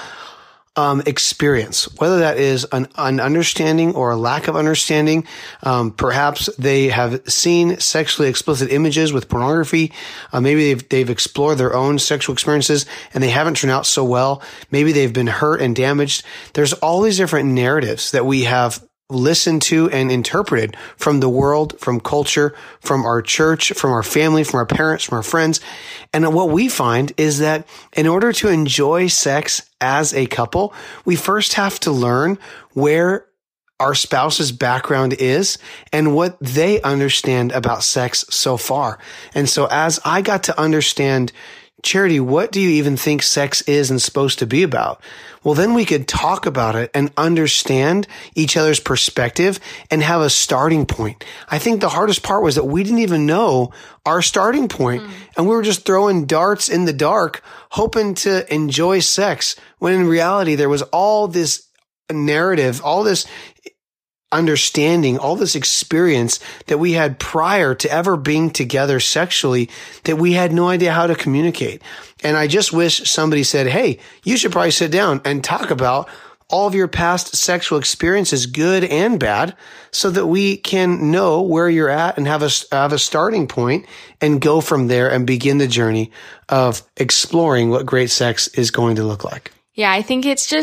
Um, experience, whether that is an, an understanding or a lack of understanding. Um, perhaps they have seen sexually explicit images with pornography. Uh, maybe they've, they've explored their own sexual experiences and they haven't turned out so well. Maybe they've been hurt and damaged. There's all these different narratives that we have listened to and interpreted from the world, from culture, from our church, from our family, from our parents, from our friends. And what we find is that in order to enjoy sex as a couple, we first have to learn where our spouse's background is and what they understand about sex so far. And so as I got to understand, Charity, what do you even think sex is and supposed to be about? Well, then we could talk about it and understand each other's perspective and have a starting point. I think the hardest part was that we didn't even know our starting point, mm. and we were just throwing darts in the dark, hoping to enjoy sex, when in reality there was all this narrative, all this understanding, all this experience that we had prior to ever being together sexually that we had no idea how to communicate. And I just wish somebody said, hey, you should probably sit down and talk about all of your past sexual experiences, good and bad, so that we can know where you're at and have a, have a starting point and go from there and begin the journey of exploring what great sex is going to look like.
Yeah, I think it's just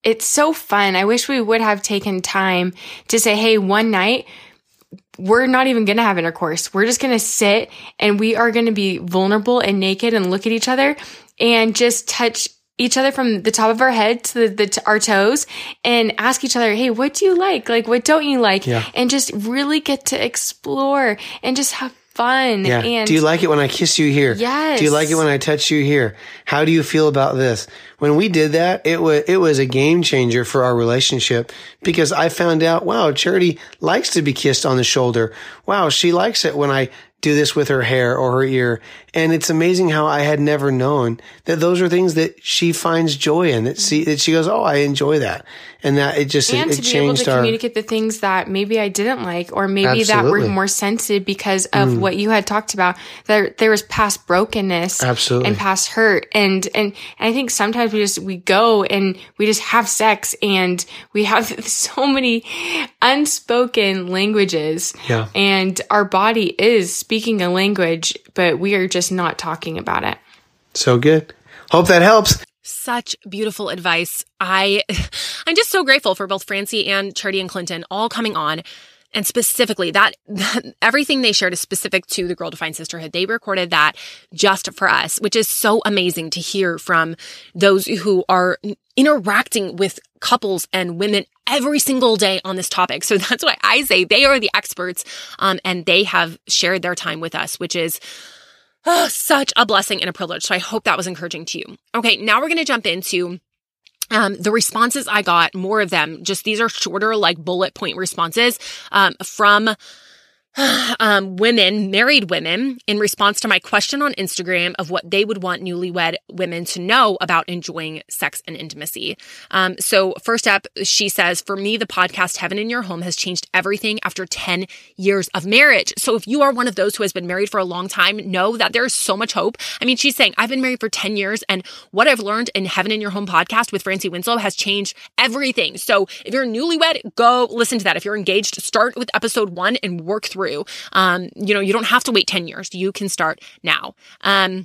it's so fun. I wish we would have taken time to say, hey, one night, we're not even going to have intercourse. We're just going to sit and we are going to be vulnerable and naked and look at each other and just touch each other from the top of our head to the, the to our toes and ask each other, hey, what do you like? Like, what don't you like?
Yeah.
And just really get to explore and just have fun.
Yeah.
And
do you like it when I kiss you here?
Yes.
Do you like it when I touch you here? How do you feel about this? When we did that, it was, it was a game changer for our relationship because I found out, wow, Charity likes to be kissed on the shoulder. Wow, she likes it when I do this with her hair or her ear. And it's amazing how I had never known that those are things that she finds joy in, that she, that she goes, oh, I enjoy that. And that it just,
and
it,
to
it
be able
changed
to
our,
communicate the things that maybe I didn't like, or maybe
Absolutely.
that were more sensitive because of mm. what you had talked about. There, there was past brokenness
Absolutely.
and past hurt. And, and, and I think sometimes we just, we go and we just have sex and we have so many unspoken languages.
Yeah.
And our body is speaking a language, but we are just not talking about it.
So good. Hope that helps.
Such beautiful advice. I, I'm just so grateful for both Francie and Charity and Clinton all coming on. And specifically that, that everything they shared is specific to the Girl Defined Sisterhood. They recorded that just for us, which is so amazing to hear from those who are interacting with couples and women every single day on this topic. So that's why I say they are the experts, um, and they have shared their time with us, which is oh, such a blessing and a privilege. So I hope that was encouraging to you. Okay, now we're going to jump into Um, the responses I got, more of them, just these are shorter, like bullet point responses, um, from, um, women, married women, in response to my question on Instagram of what they would want newlywed women to know about enjoying sex and intimacy. Um, so first up, she says, for me, the podcast Heaven in Your Home has changed everything after ten years of marriage. So if you are one of those who has been married for a long time, know that there is so much hope. I mean, she's saying, I've been married for ten years and what I've learned in Heaven in Your Home podcast with Francie Winslow has changed everything. So if you're newlywed, go listen to that. If you're engaged, start with episode one and work through. Um, you know, you don't have to wait ten years. You can start now. Um,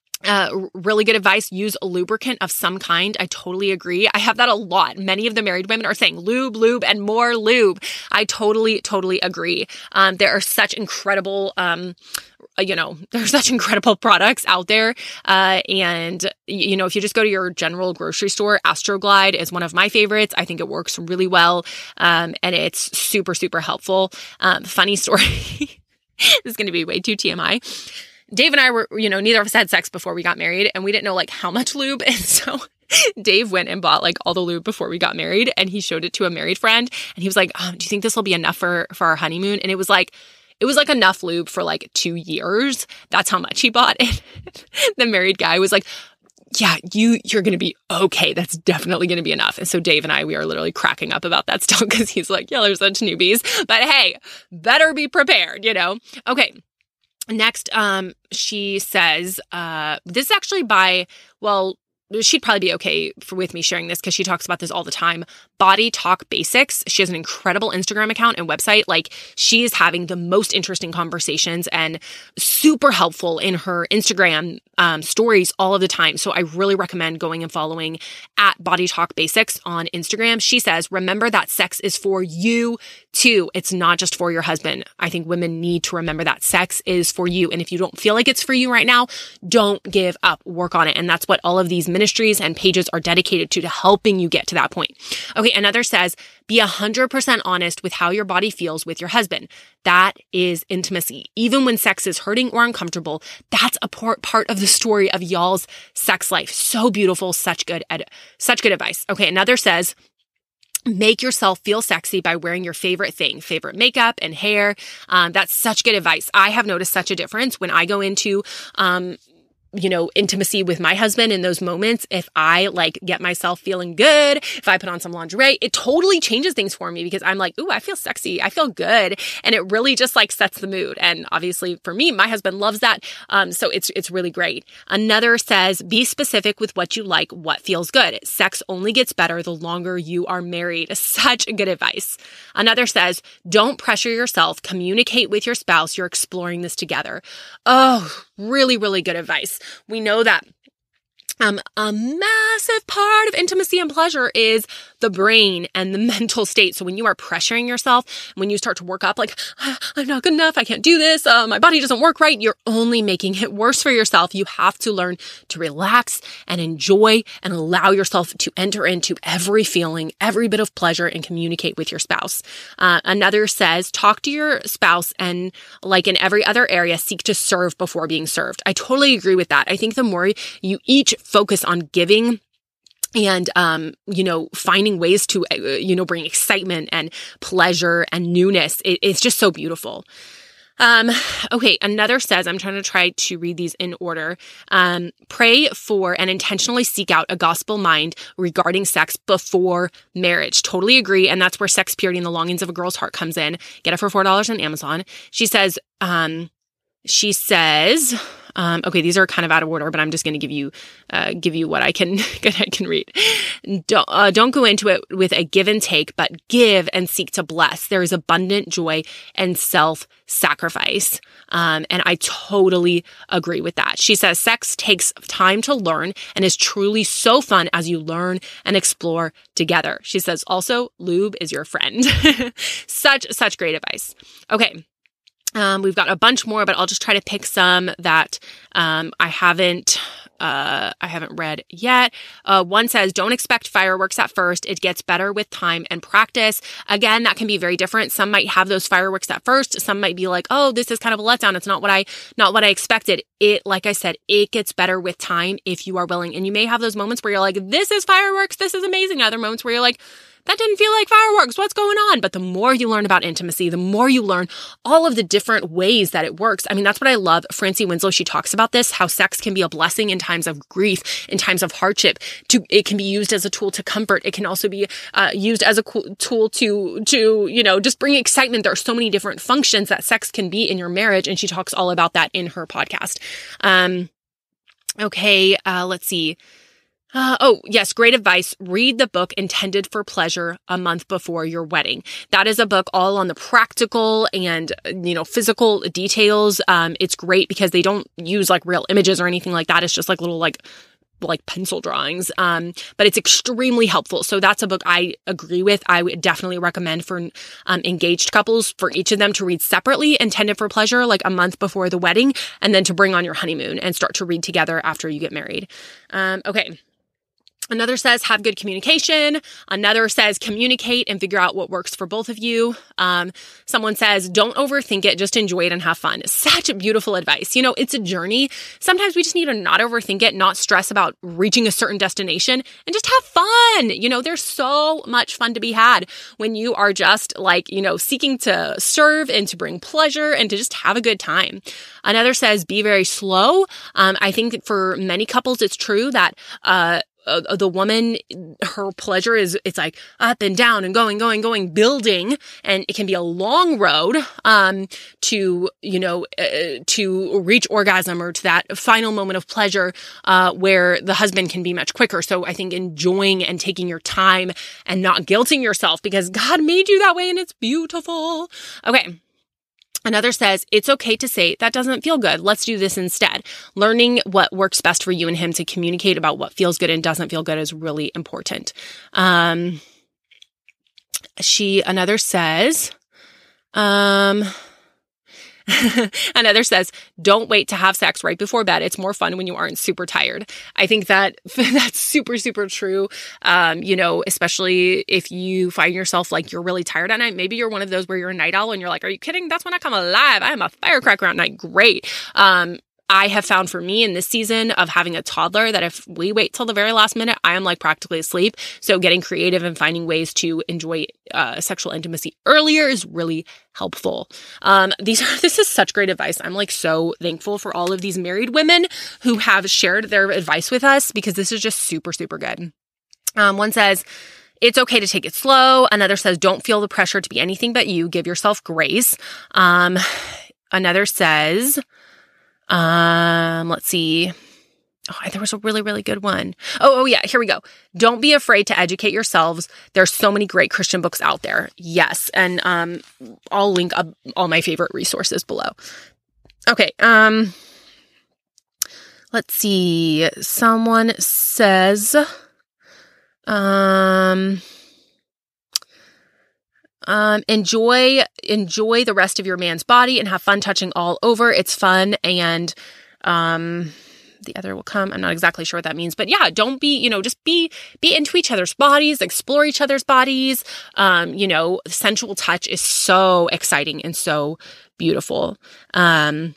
Uh, really good advice. Use a lubricant of some kind. I totally agree. I have that a lot. Many of the married women are saying lube, lube, and more lube. I totally, totally agree. Um, there are such incredible, um, you know, there's such incredible products out there. Uh, and, you know, if you just go to your general grocery store, Astroglide is one of my favorites. I think it works really well. Um, and it's super, super helpful. Um, funny story. This is going to be way too T M I. Dave and I were, you know, neither of us had sex before we got married and we didn't know like how much lube. And so Dave went and bought like all the lube before we got married and he showed it to a married friend and he was like, oh, do you think this will be enough for, for our honeymoon? And it was like, it was like enough lube for like two years. That's how much he bought. And the married guy was like, yeah, you, you're going to be okay. That's definitely going to be enough. And so Dave and I, we are literally cracking up about that still because he's like, yeah, they're such newbies, but hey, better be prepared, you know? Okay. Next, um, she says, uh, this is actually by, well, she'd probably be okay for, with me sharing this because she talks about this all the time. Body Talk Basics. She has an incredible Instagram account and website. Like she is having the most interesting conversations and super helpful in her Instagram um, stories all of the time. So I really recommend going and following at Body Talk Basics on Instagram. She says, remember that sex is for you too. It's not just for your husband. I think women need to remember that sex is for you. And if you don't feel like it's for you right now, don't give up. Work on it. And that's what all of these ministries and pages are dedicated to, to helping you get to that point. Okay, another says, be one hundred percent honest with how your body feels with your husband. That is intimacy. Even when sex is hurting or uncomfortable, that's a part, part of the story of y'all's sex life. So beautiful, such good, ed- such good advice. Okay, another says, make yourself feel sexy by wearing your favorite thing, favorite makeup and hair. Um, that's such good advice. I have noticed such a difference when I go into, um, you know, intimacy with my husband in those moments. If I like get myself feeling good, if I put on some lingerie, it totally changes things for me because I'm like, ooh, I feel sexy. I feel good. And it really just like sets the mood. And obviously for me, my husband loves that. Um, so it's, it's really great. Another says, be specific with what you like, what feels good. Sex only gets better the longer you are married. Such good advice. Another says, don't pressure yourself. Communicate with your spouse. You're exploring this together. Oh, really, really good advice. We know that Um, a massive part of intimacy and pleasure is the brain and the mental state. So when you are pressuring yourself, when you start to work up like, I'm not good enough, I can't do this, uh, my body doesn't work right, you're only making it worse for yourself. You have to learn to relax and enjoy and allow yourself to enter into every feeling, every bit of pleasure, and communicate with your spouse. Uh, another says, talk to your spouse and, like in every other area, seek to serve before being served. I totally agree with that. I think the more you each focus on giving and, um, you know, finding ways to, uh, you know, bring excitement and pleasure and newness, it, it's just so beautiful. Um, okay. Another says, I'm trying to try to read these in order. Um, pray for and intentionally seek out a gospel mind regarding sex before marriage. Totally agree. And that's where Sex Purity and the Longings of a Girl's Heart comes in. Get it for four dollars on Amazon. She says, um, she says, Um, okay, these are kind of out of order, but I'm just going to give you, uh, give you what I can, I can read. Don't, uh, don't go into it with a give and take, but give and seek to bless. There is abundant joy and self-sacrifice. Um, and I totally agree with that. She says sex takes time to learn and is truly so fun as you learn and explore together. She says also lube is your friend. Such, such great advice. Okay. Um, we've got a bunch more, but I'll just try to pick some that um, I haven't uh, I haven't read yet. Uh, one says, don't expect fireworks at first. It gets better with time and practice. Again, that can be very different. Some might have those fireworks at first. Some might be like, oh, this is kind of a letdown. It's not what I not what I expected. It, like I said, it gets better with time if you are willing. And you may have those moments where you're like, this is fireworks. This is amazing. Other moments where you're like, that didn't feel like fireworks. What's going on? But the more you learn about intimacy, the more you learn all of the different ways that it works. I mean, that's what I love. Francie Winslow, she talks about this, how sex can be a blessing in times of grief, in times of hardship. To, it can be used as a tool to comfort. It can also be uh, used as a co- tool to, to, you know, just bring excitement. There are so many different functions that sex can be in your marriage. And she talks all about that in her podcast. Um, okay, uh, let's see. Uh, oh, yes. Great advice. Read the book Intended for Pleasure a month before your wedding. That is a book all on the practical and, you know, physical details. Um, it's great because they don't use like real images or anything like that. It's just like little like like pencil drawings. Um, but it's extremely helpful. So that's a book I agree with. I would definitely recommend for um, engaged couples for each of them to read separately, Intended for Pleasure, like a month before the wedding, and then to bring on your honeymoon and start to read together after you get married. Um, okay. Another says, have good communication. Another says, communicate and figure out what works for both of you. Um, someone says, don't overthink it, just enjoy it and have fun. Such beautiful advice. You know, it's a journey. Sometimes we just need to not overthink it, not stress about reaching a certain destination, and just have fun. You know, there's so much fun to be had when you are just like, you know, seeking to serve and to bring pleasure and to just have a good time. Another says, be very slow. Um, I think for many couples, it's true that, uh, Uh, the woman, her pleasure is, it's like up and down and going, going, going, building. And it can be a long road, um, to, you know, uh, to reach orgasm or to that final moment of pleasure, uh, where the husband can be much quicker. So I think enjoying and taking your time and not guilting yourself because God made you that way and it's beautiful. Okay. Another says, it's okay to say, that doesn't feel good. Let's do this instead. Learning what works best for you and him to communicate about what feels good and doesn't feel good is really important. Um, she, another says, um, another says, don't wait to have sex right before bed. It's more fun when you aren't super tired. I think that that's super, super true. Um, you know, especially if you find yourself like you're really tired at night. Maybe you're one of those where you're a night owl and you're like, are you kidding? That's when I come alive. I am a firecracker at night. Great. Um, I have found for me in this season of having a toddler that if we wait till the very last minute, I am like practically asleep. So getting creative and finding ways to enjoy uh, sexual intimacy earlier is really helpful. Um, these are, this is such great advice. I'm like so thankful for all of these married women who have shared their advice with us because this is just super, super good. Um, one says, it's okay to take it slow. Another says, don't feel the pressure to be anything but you. Give yourself grace. Um, another says, Um, let's see. Oh, there was a really, really good one. Oh, oh yeah. Here we go. Don't be afraid to educate yourselves. There's so many great Christian books out there. Yes. And, um, I'll link up all my favorite resources below. Okay. Um, let's see. Someone says, um, um, enjoy, enjoy the rest of your man's body and have fun touching all over. It's fun. And, um, the other will come. I'm not exactly sure what that means, but yeah, don't be, you know, just be, be into each other's bodies, explore each other's bodies. Um, you know, sensual touch is so exciting and so beautiful. Um,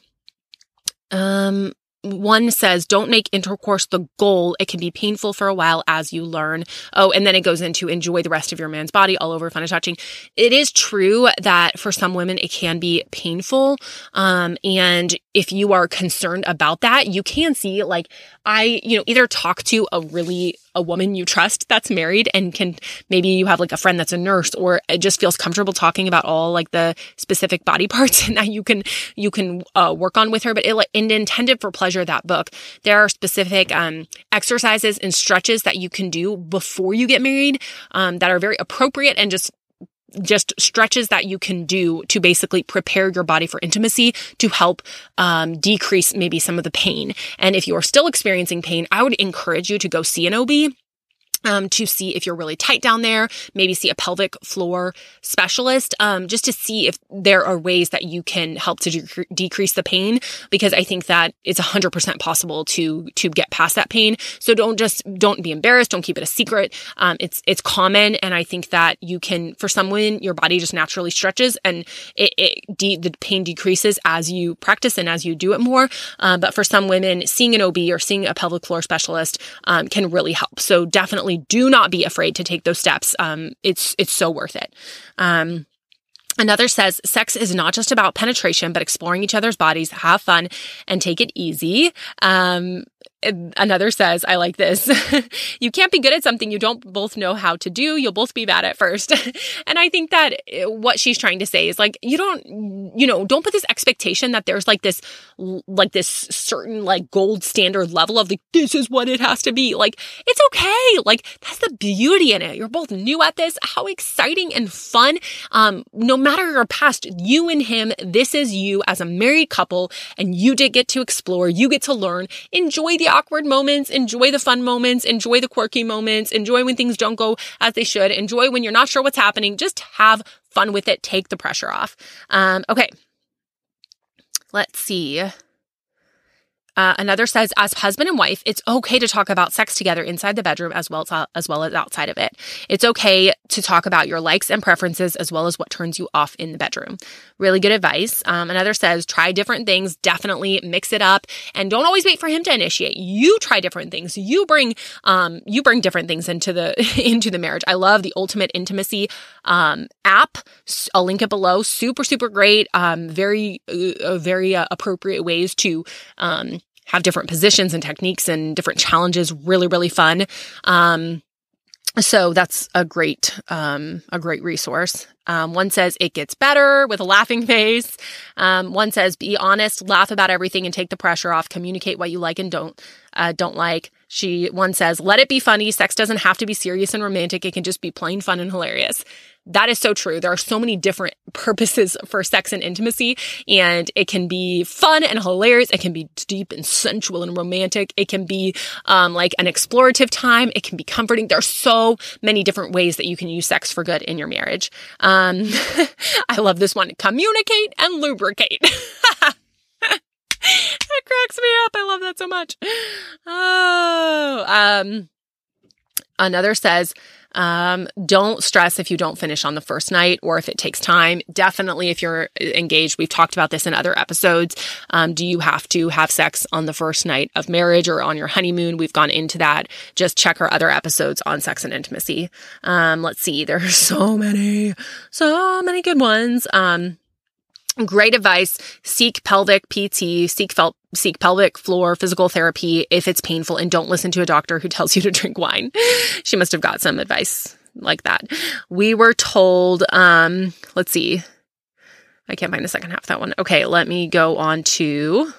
um, One says, don't make intercourse the goal. It can be painful for a while as you learn. Oh, and then it goes into enjoy the rest of your man's body all over, fun and touching. It is true that for some women, it can be painful. Um, and if you are concerned about that, you can see, like, I, you know, either talk to a really, a woman you trust that's married and can, maybe you have like a friend that's a nurse, or it just feels comfortable talking about all like the specific body parts and that you can, you can, uh, work on with her. But it, like, in Intended for Pleasure, that book, there are specific, um, exercises and stretches that you can do before you get married, um, that are very appropriate and just just stretches that you can do to basically prepare your body for intimacy to help um, decrease maybe some of the pain. And if you are still experiencing pain, I would encourage you to go see an O B. Um, to see if you're really tight down there, maybe see a pelvic floor specialist, um, just to see if there are ways that you can help to de- decrease the pain, because I think that it's one hundred percent possible to to get past that pain. So don't just, don't be embarrassed. Don't keep it a secret. Um, it's it's common, and I think that you can, for some women, your body just naturally stretches, and it, it de- the pain decreases as you practice and as you do it more. Um, but for some women, seeing an O B or seeing a pelvic floor specialist um, can really help. So definitely do not be afraid to take those steps. Um, it's, it's so worth it. Um, Another says, sex is not just about penetration, but exploring each other's bodies. Have fun and take it easy. Um, Another says, I like this. You can't be good at something you don't both know how to do. You'll both be bad at first. And I think that what she's trying to say is, like, you don't, you know, don't put this expectation that there's like this, like this certain like gold standard level of like, this is what it has to be. Like, it's okay. Like, that's the beauty in it. You're both new at this. How exciting and fun. Um, no matter your past, you and him, this is you as a married couple, and you did get to explore. You get to learn. Enjoy the awkward moments, enjoy the fun moments, enjoy the quirky moments, enjoy when things don't go as they should, enjoy when you're not sure what's happening. Just have fun with it. Take the pressure off. Um, okay. Let's see. Uh, another says, as husband and wife, it's okay to talk about sex together inside the bedroom as well as, as well as outside of it. It's okay to talk about your likes and preferences as well as what turns you off in the bedroom. Really good advice. Um, another says, try different things. Definitely mix it up, and don't always wait for him to initiate. You try different things. You bring, um, you bring different things into the into the marriage. I love the Ultimate Intimacy um, app. I'll link it below. Super, super great. Um, very, uh, very uh, appropriate ways to um, have different positions and techniques and different challenges. Really, really fun. Um, so that's a great, um, a great resource. Um, one says it gets better with a laughing face. Um, one says be honest, laugh about everything and take the pressure off. Communicate what you like and don't, uh, don't like. She, one says, let it be funny. Sex doesn't have to be serious and romantic. It can just be plain fun and hilarious. That is so true. There are so many different purposes for sex and intimacy, and it can be fun and hilarious. It can be deep and sensual and romantic. It can be um, like an explorative time. It can be comforting. There are so many different ways that you can use sex for good in your marriage. Um, I love this one. Communicate and lubricate. That cracks me up. I love that so much. Oh, um, another says, Um, don't stress if you don't finish on the first night or if it takes time. Definitely, if you're engaged, we've talked about this in other episodes. Um, do you have to have sex on the first night of marriage or on your honeymoon? We've gone into that. Just check our other episodes on sex and intimacy. Um, let's see. There's so many, so many good ones. Um, Great advice. Seek pelvic P T, seek fel- seek pelvic floor physical therapy if it's painful, and don't listen to a doctor who tells you to drink wine. She must have got some advice like that. We were told, um, let's see. I can't find the second half of that one. Okay, let me go on to,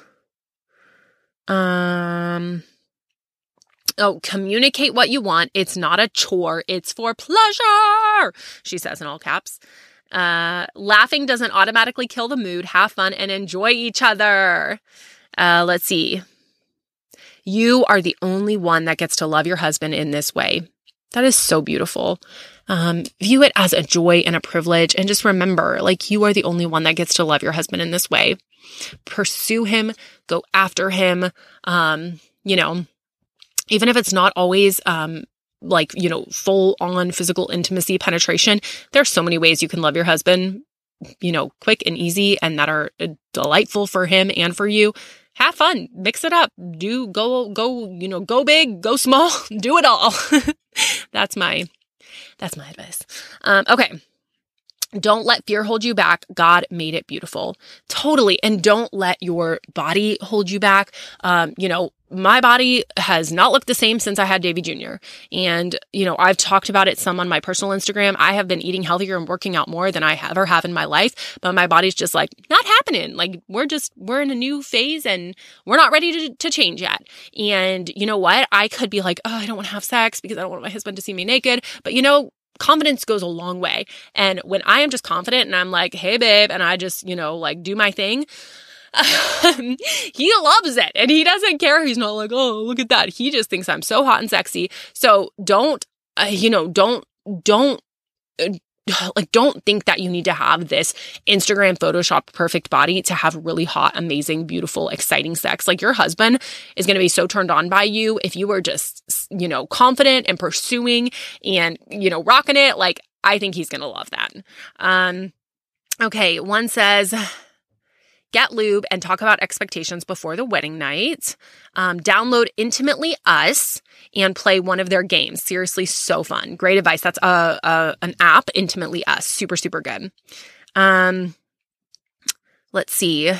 um, oh, communicate what you want. It's not a chore. It's for pleasure, she says in all caps. Uh, laughing doesn't automatically kill the mood. Have fun and enjoy each other. Uh, let's see. You are the only one that gets to love your husband in this way. That is so beautiful. Um, view it as a joy and a privilege. And just remember, like, you are the only one that gets to love your husband in this way. Pursue him, go after him. Um, you know, even if it's not always, um, like, you know, full on physical intimacy penetration, there's so many ways you can love your husband, you know, quick and easy and that are delightful for him and for you. Have fun, mix it up, do go, go, you know, go big, go small, do it all. That's my, that's my advice. Um, okay. Don't let fear hold you back. God made it beautiful. Totally. And don't let your body hold you back. Um, you know, my body has not looked the same since I had Davy Junior And, you know, I've talked about it some on my personal Instagram. I have been eating healthier and working out more than I ever have in my life, but my body's just like, not happening. Like, we're just, we're in a new phase and we're not ready to, to change yet. And you know what? I could be like, oh, I don't want to have sex because I don't want my husband to see me naked. But you know, confidence goes a long way. And when I am just confident and I'm like, hey, babe, and I just, you know, like do my thing, um, he loves it. And he doesn't care. He's not like, oh, look at that. He just thinks I'm so hot and sexy. So don't, uh, you know, don't, don't, uh, like, don't think that you need to have this Instagram Photoshop perfect body to have really hot, amazing, beautiful, exciting sex. Like, your husband is going to be so turned on by you if you are just, you know, confident and pursuing and, you know, rocking it. Like, I think he's going to love that. Um, okay. One says, get lube and talk about expectations before the wedding night. Um, download Intimately Us and play one of their games. Seriously, so fun. Great advice. That's a, a an app, Intimately Us. Super, super good. Um, let's see.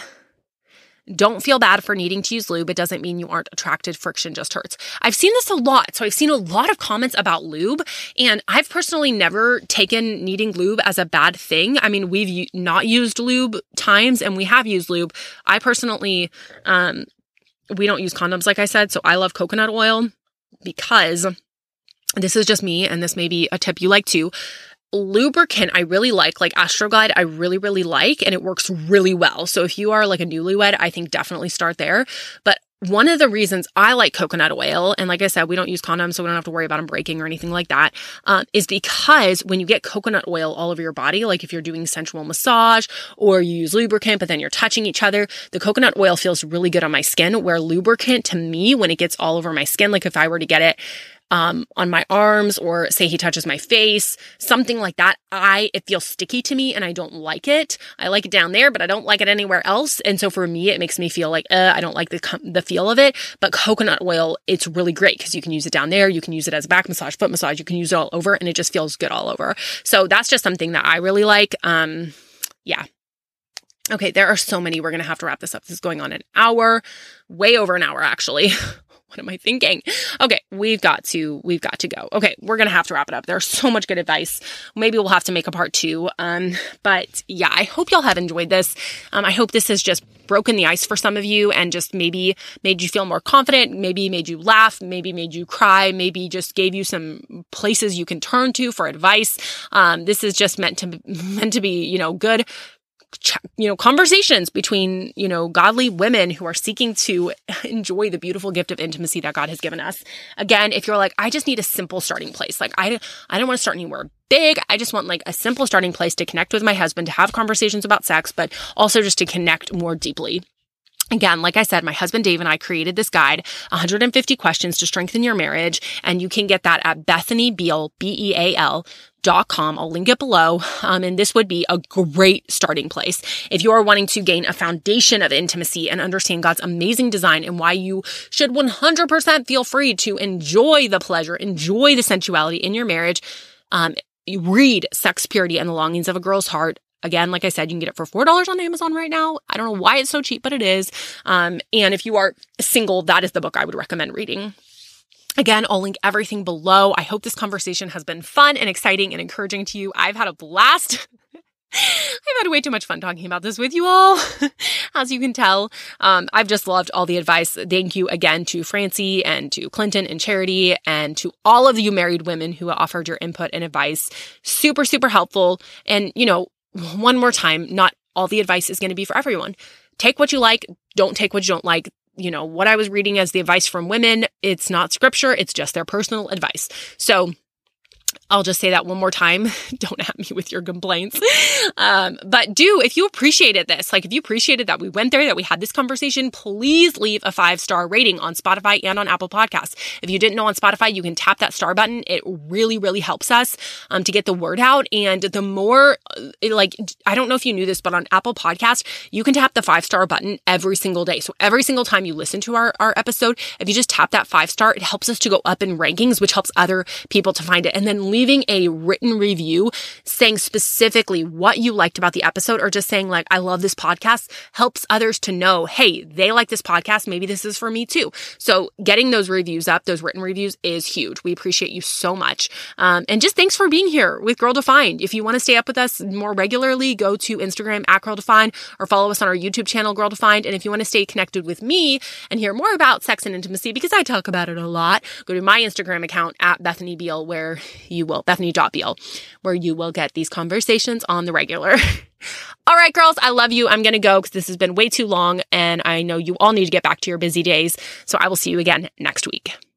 Don't feel bad for needing to use lube. It doesn't mean you aren't attracted. Friction just hurts. I've seen this a lot. So I've seen a lot of comments about lube, and I've personally never taken needing lube as a bad thing. I mean, we've u- not used lube times and we have used lube. I personally, um, we don't use condoms, like I said. So I love coconut oil because this is just me, and this may be a tip you like too. Lubricant I really like, like Astroglide I really, really like, and it works really well. So if you are like a newlywed, I think definitely start there. But one of the reasons I like coconut oil, and like I said, we don't use condoms, so we don't have to worry about them breaking or anything like that, um, is because when you get coconut oil all over your body, like if you're doing sensual massage or you use lubricant, but then you're touching each other, the coconut oil feels really good on my skin, where lubricant to me, when it gets all over my skin, like if I were to get it Um, on my arms, or say he touches my face, something like that, I, it feels sticky to me and I don't like it. I like it down there, but I don't like it anywhere else. And so for me, it makes me feel like, uh, I don't like the, the feel of it. But coconut oil, it's really great because you can use it down there. You can use it as a back massage, foot massage. You can use it all over, and it just feels good all over. So that's just something that I really like. Um, yeah. Okay. There are so many. We're going to have to wrap this up. This is going on an hour, way over an hour, actually. What am I thinking? Okay, we've got to, we've got to go. Okay, we're going to have to wrap it up. There's so much good advice. Maybe we'll have to make a part two. Um, but yeah, I hope y'all have enjoyed this. Um, I hope this has just broken the ice for some of you and just maybe made you feel more confident, maybe made you laugh, maybe made you cry, maybe just gave you some places you can turn to for advice. Um, this is just meant to, meant to be, you know, good, you know, conversations between, you know, godly women who are seeking to enjoy the beautiful gift of intimacy that God has given us. Again, if you're like, I just need a simple starting place. Like, I, I don't want to start anywhere big. I just want like a simple starting place to connect with my husband, to have conversations about sex, but also just to connect more deeply. Again, like I said, my husband Dave and I created this guide, one hundred fifty questions to strengthen your marriage, and you can get that at Bethany Beal, B E A L, dot com. I'll link it below. Um, and this would be a great starting place if you are wanting to gain a foundation of intimacy and understand God's amazing design and why you should one hundred percent feel free to enjoy the pleasure, enjoy the sensuality in your marriage. Um, you read Sex, Purity, and the Longings of a Girl's Heart. Again, like I said, you can get it for four dollars on Amazon right now. I don't know why it's so cheap, but it is. Um, and if you are single, that is the book I would recommend reading. Again, I'll link everything below. I hope this conversation has been fun and exciting and encouraging to you. I've had a blast. I've had way too much fun talking about this with you all, as you can tell. Um, I've just loved all the advice. Thank you again to Francie and to Clinton and Charity and to all of you married women who offered your input and advice. Super, super helpful. And, you know, one more time, not all the advice is going to be for everyone. Take what you like. Don't take what you don't like. you know, what I was reading as the advice from women. It's not scripture. It's just their personal advice. So I'll just say that one more time. Don't at me with your complaints. Um, but do, if you appreciated this, like if you appreciated that we went there, that we had this conversation, please leave a five-star rating on Spotify and on Apple Podcasts. If you didn't know on Spotify, you can tap that star button. It really, really helps us um, to get the word out. And the more, like, I don't know if you knew this, but on Apple Podcasts, you can tap the five-star button every single day. So every single time you listen to our, our episode, if you just tap that five-star, it helps us to go up in rankings, which helps other people to find it. And then leaving a written review saying specifically what you liked about the episode, or just saying like, I love this podcast, helps others to know, hey, they like this podcast. Maybe this is for me too. So getting those reviews up, those written reviews is huge. We appreciate you so much. Um, and just thanks for being here with Girl Defined. If you want to stay up with us more regularly, go to Instagram at Girl Defined or follow us on our YouTube channel, Girl Defined. And if you want to stay connected with me and hear more about sex and intimacy, because I talk about it a lot, go to my Instagram account at Bethany Beal, where you will, Bethany dot Beal, where you will get these conversations on the regular. All right, girls, I love you. I'm going to go because this has been way too long and I know you all need to get back to your busy days. So I will see you again next week.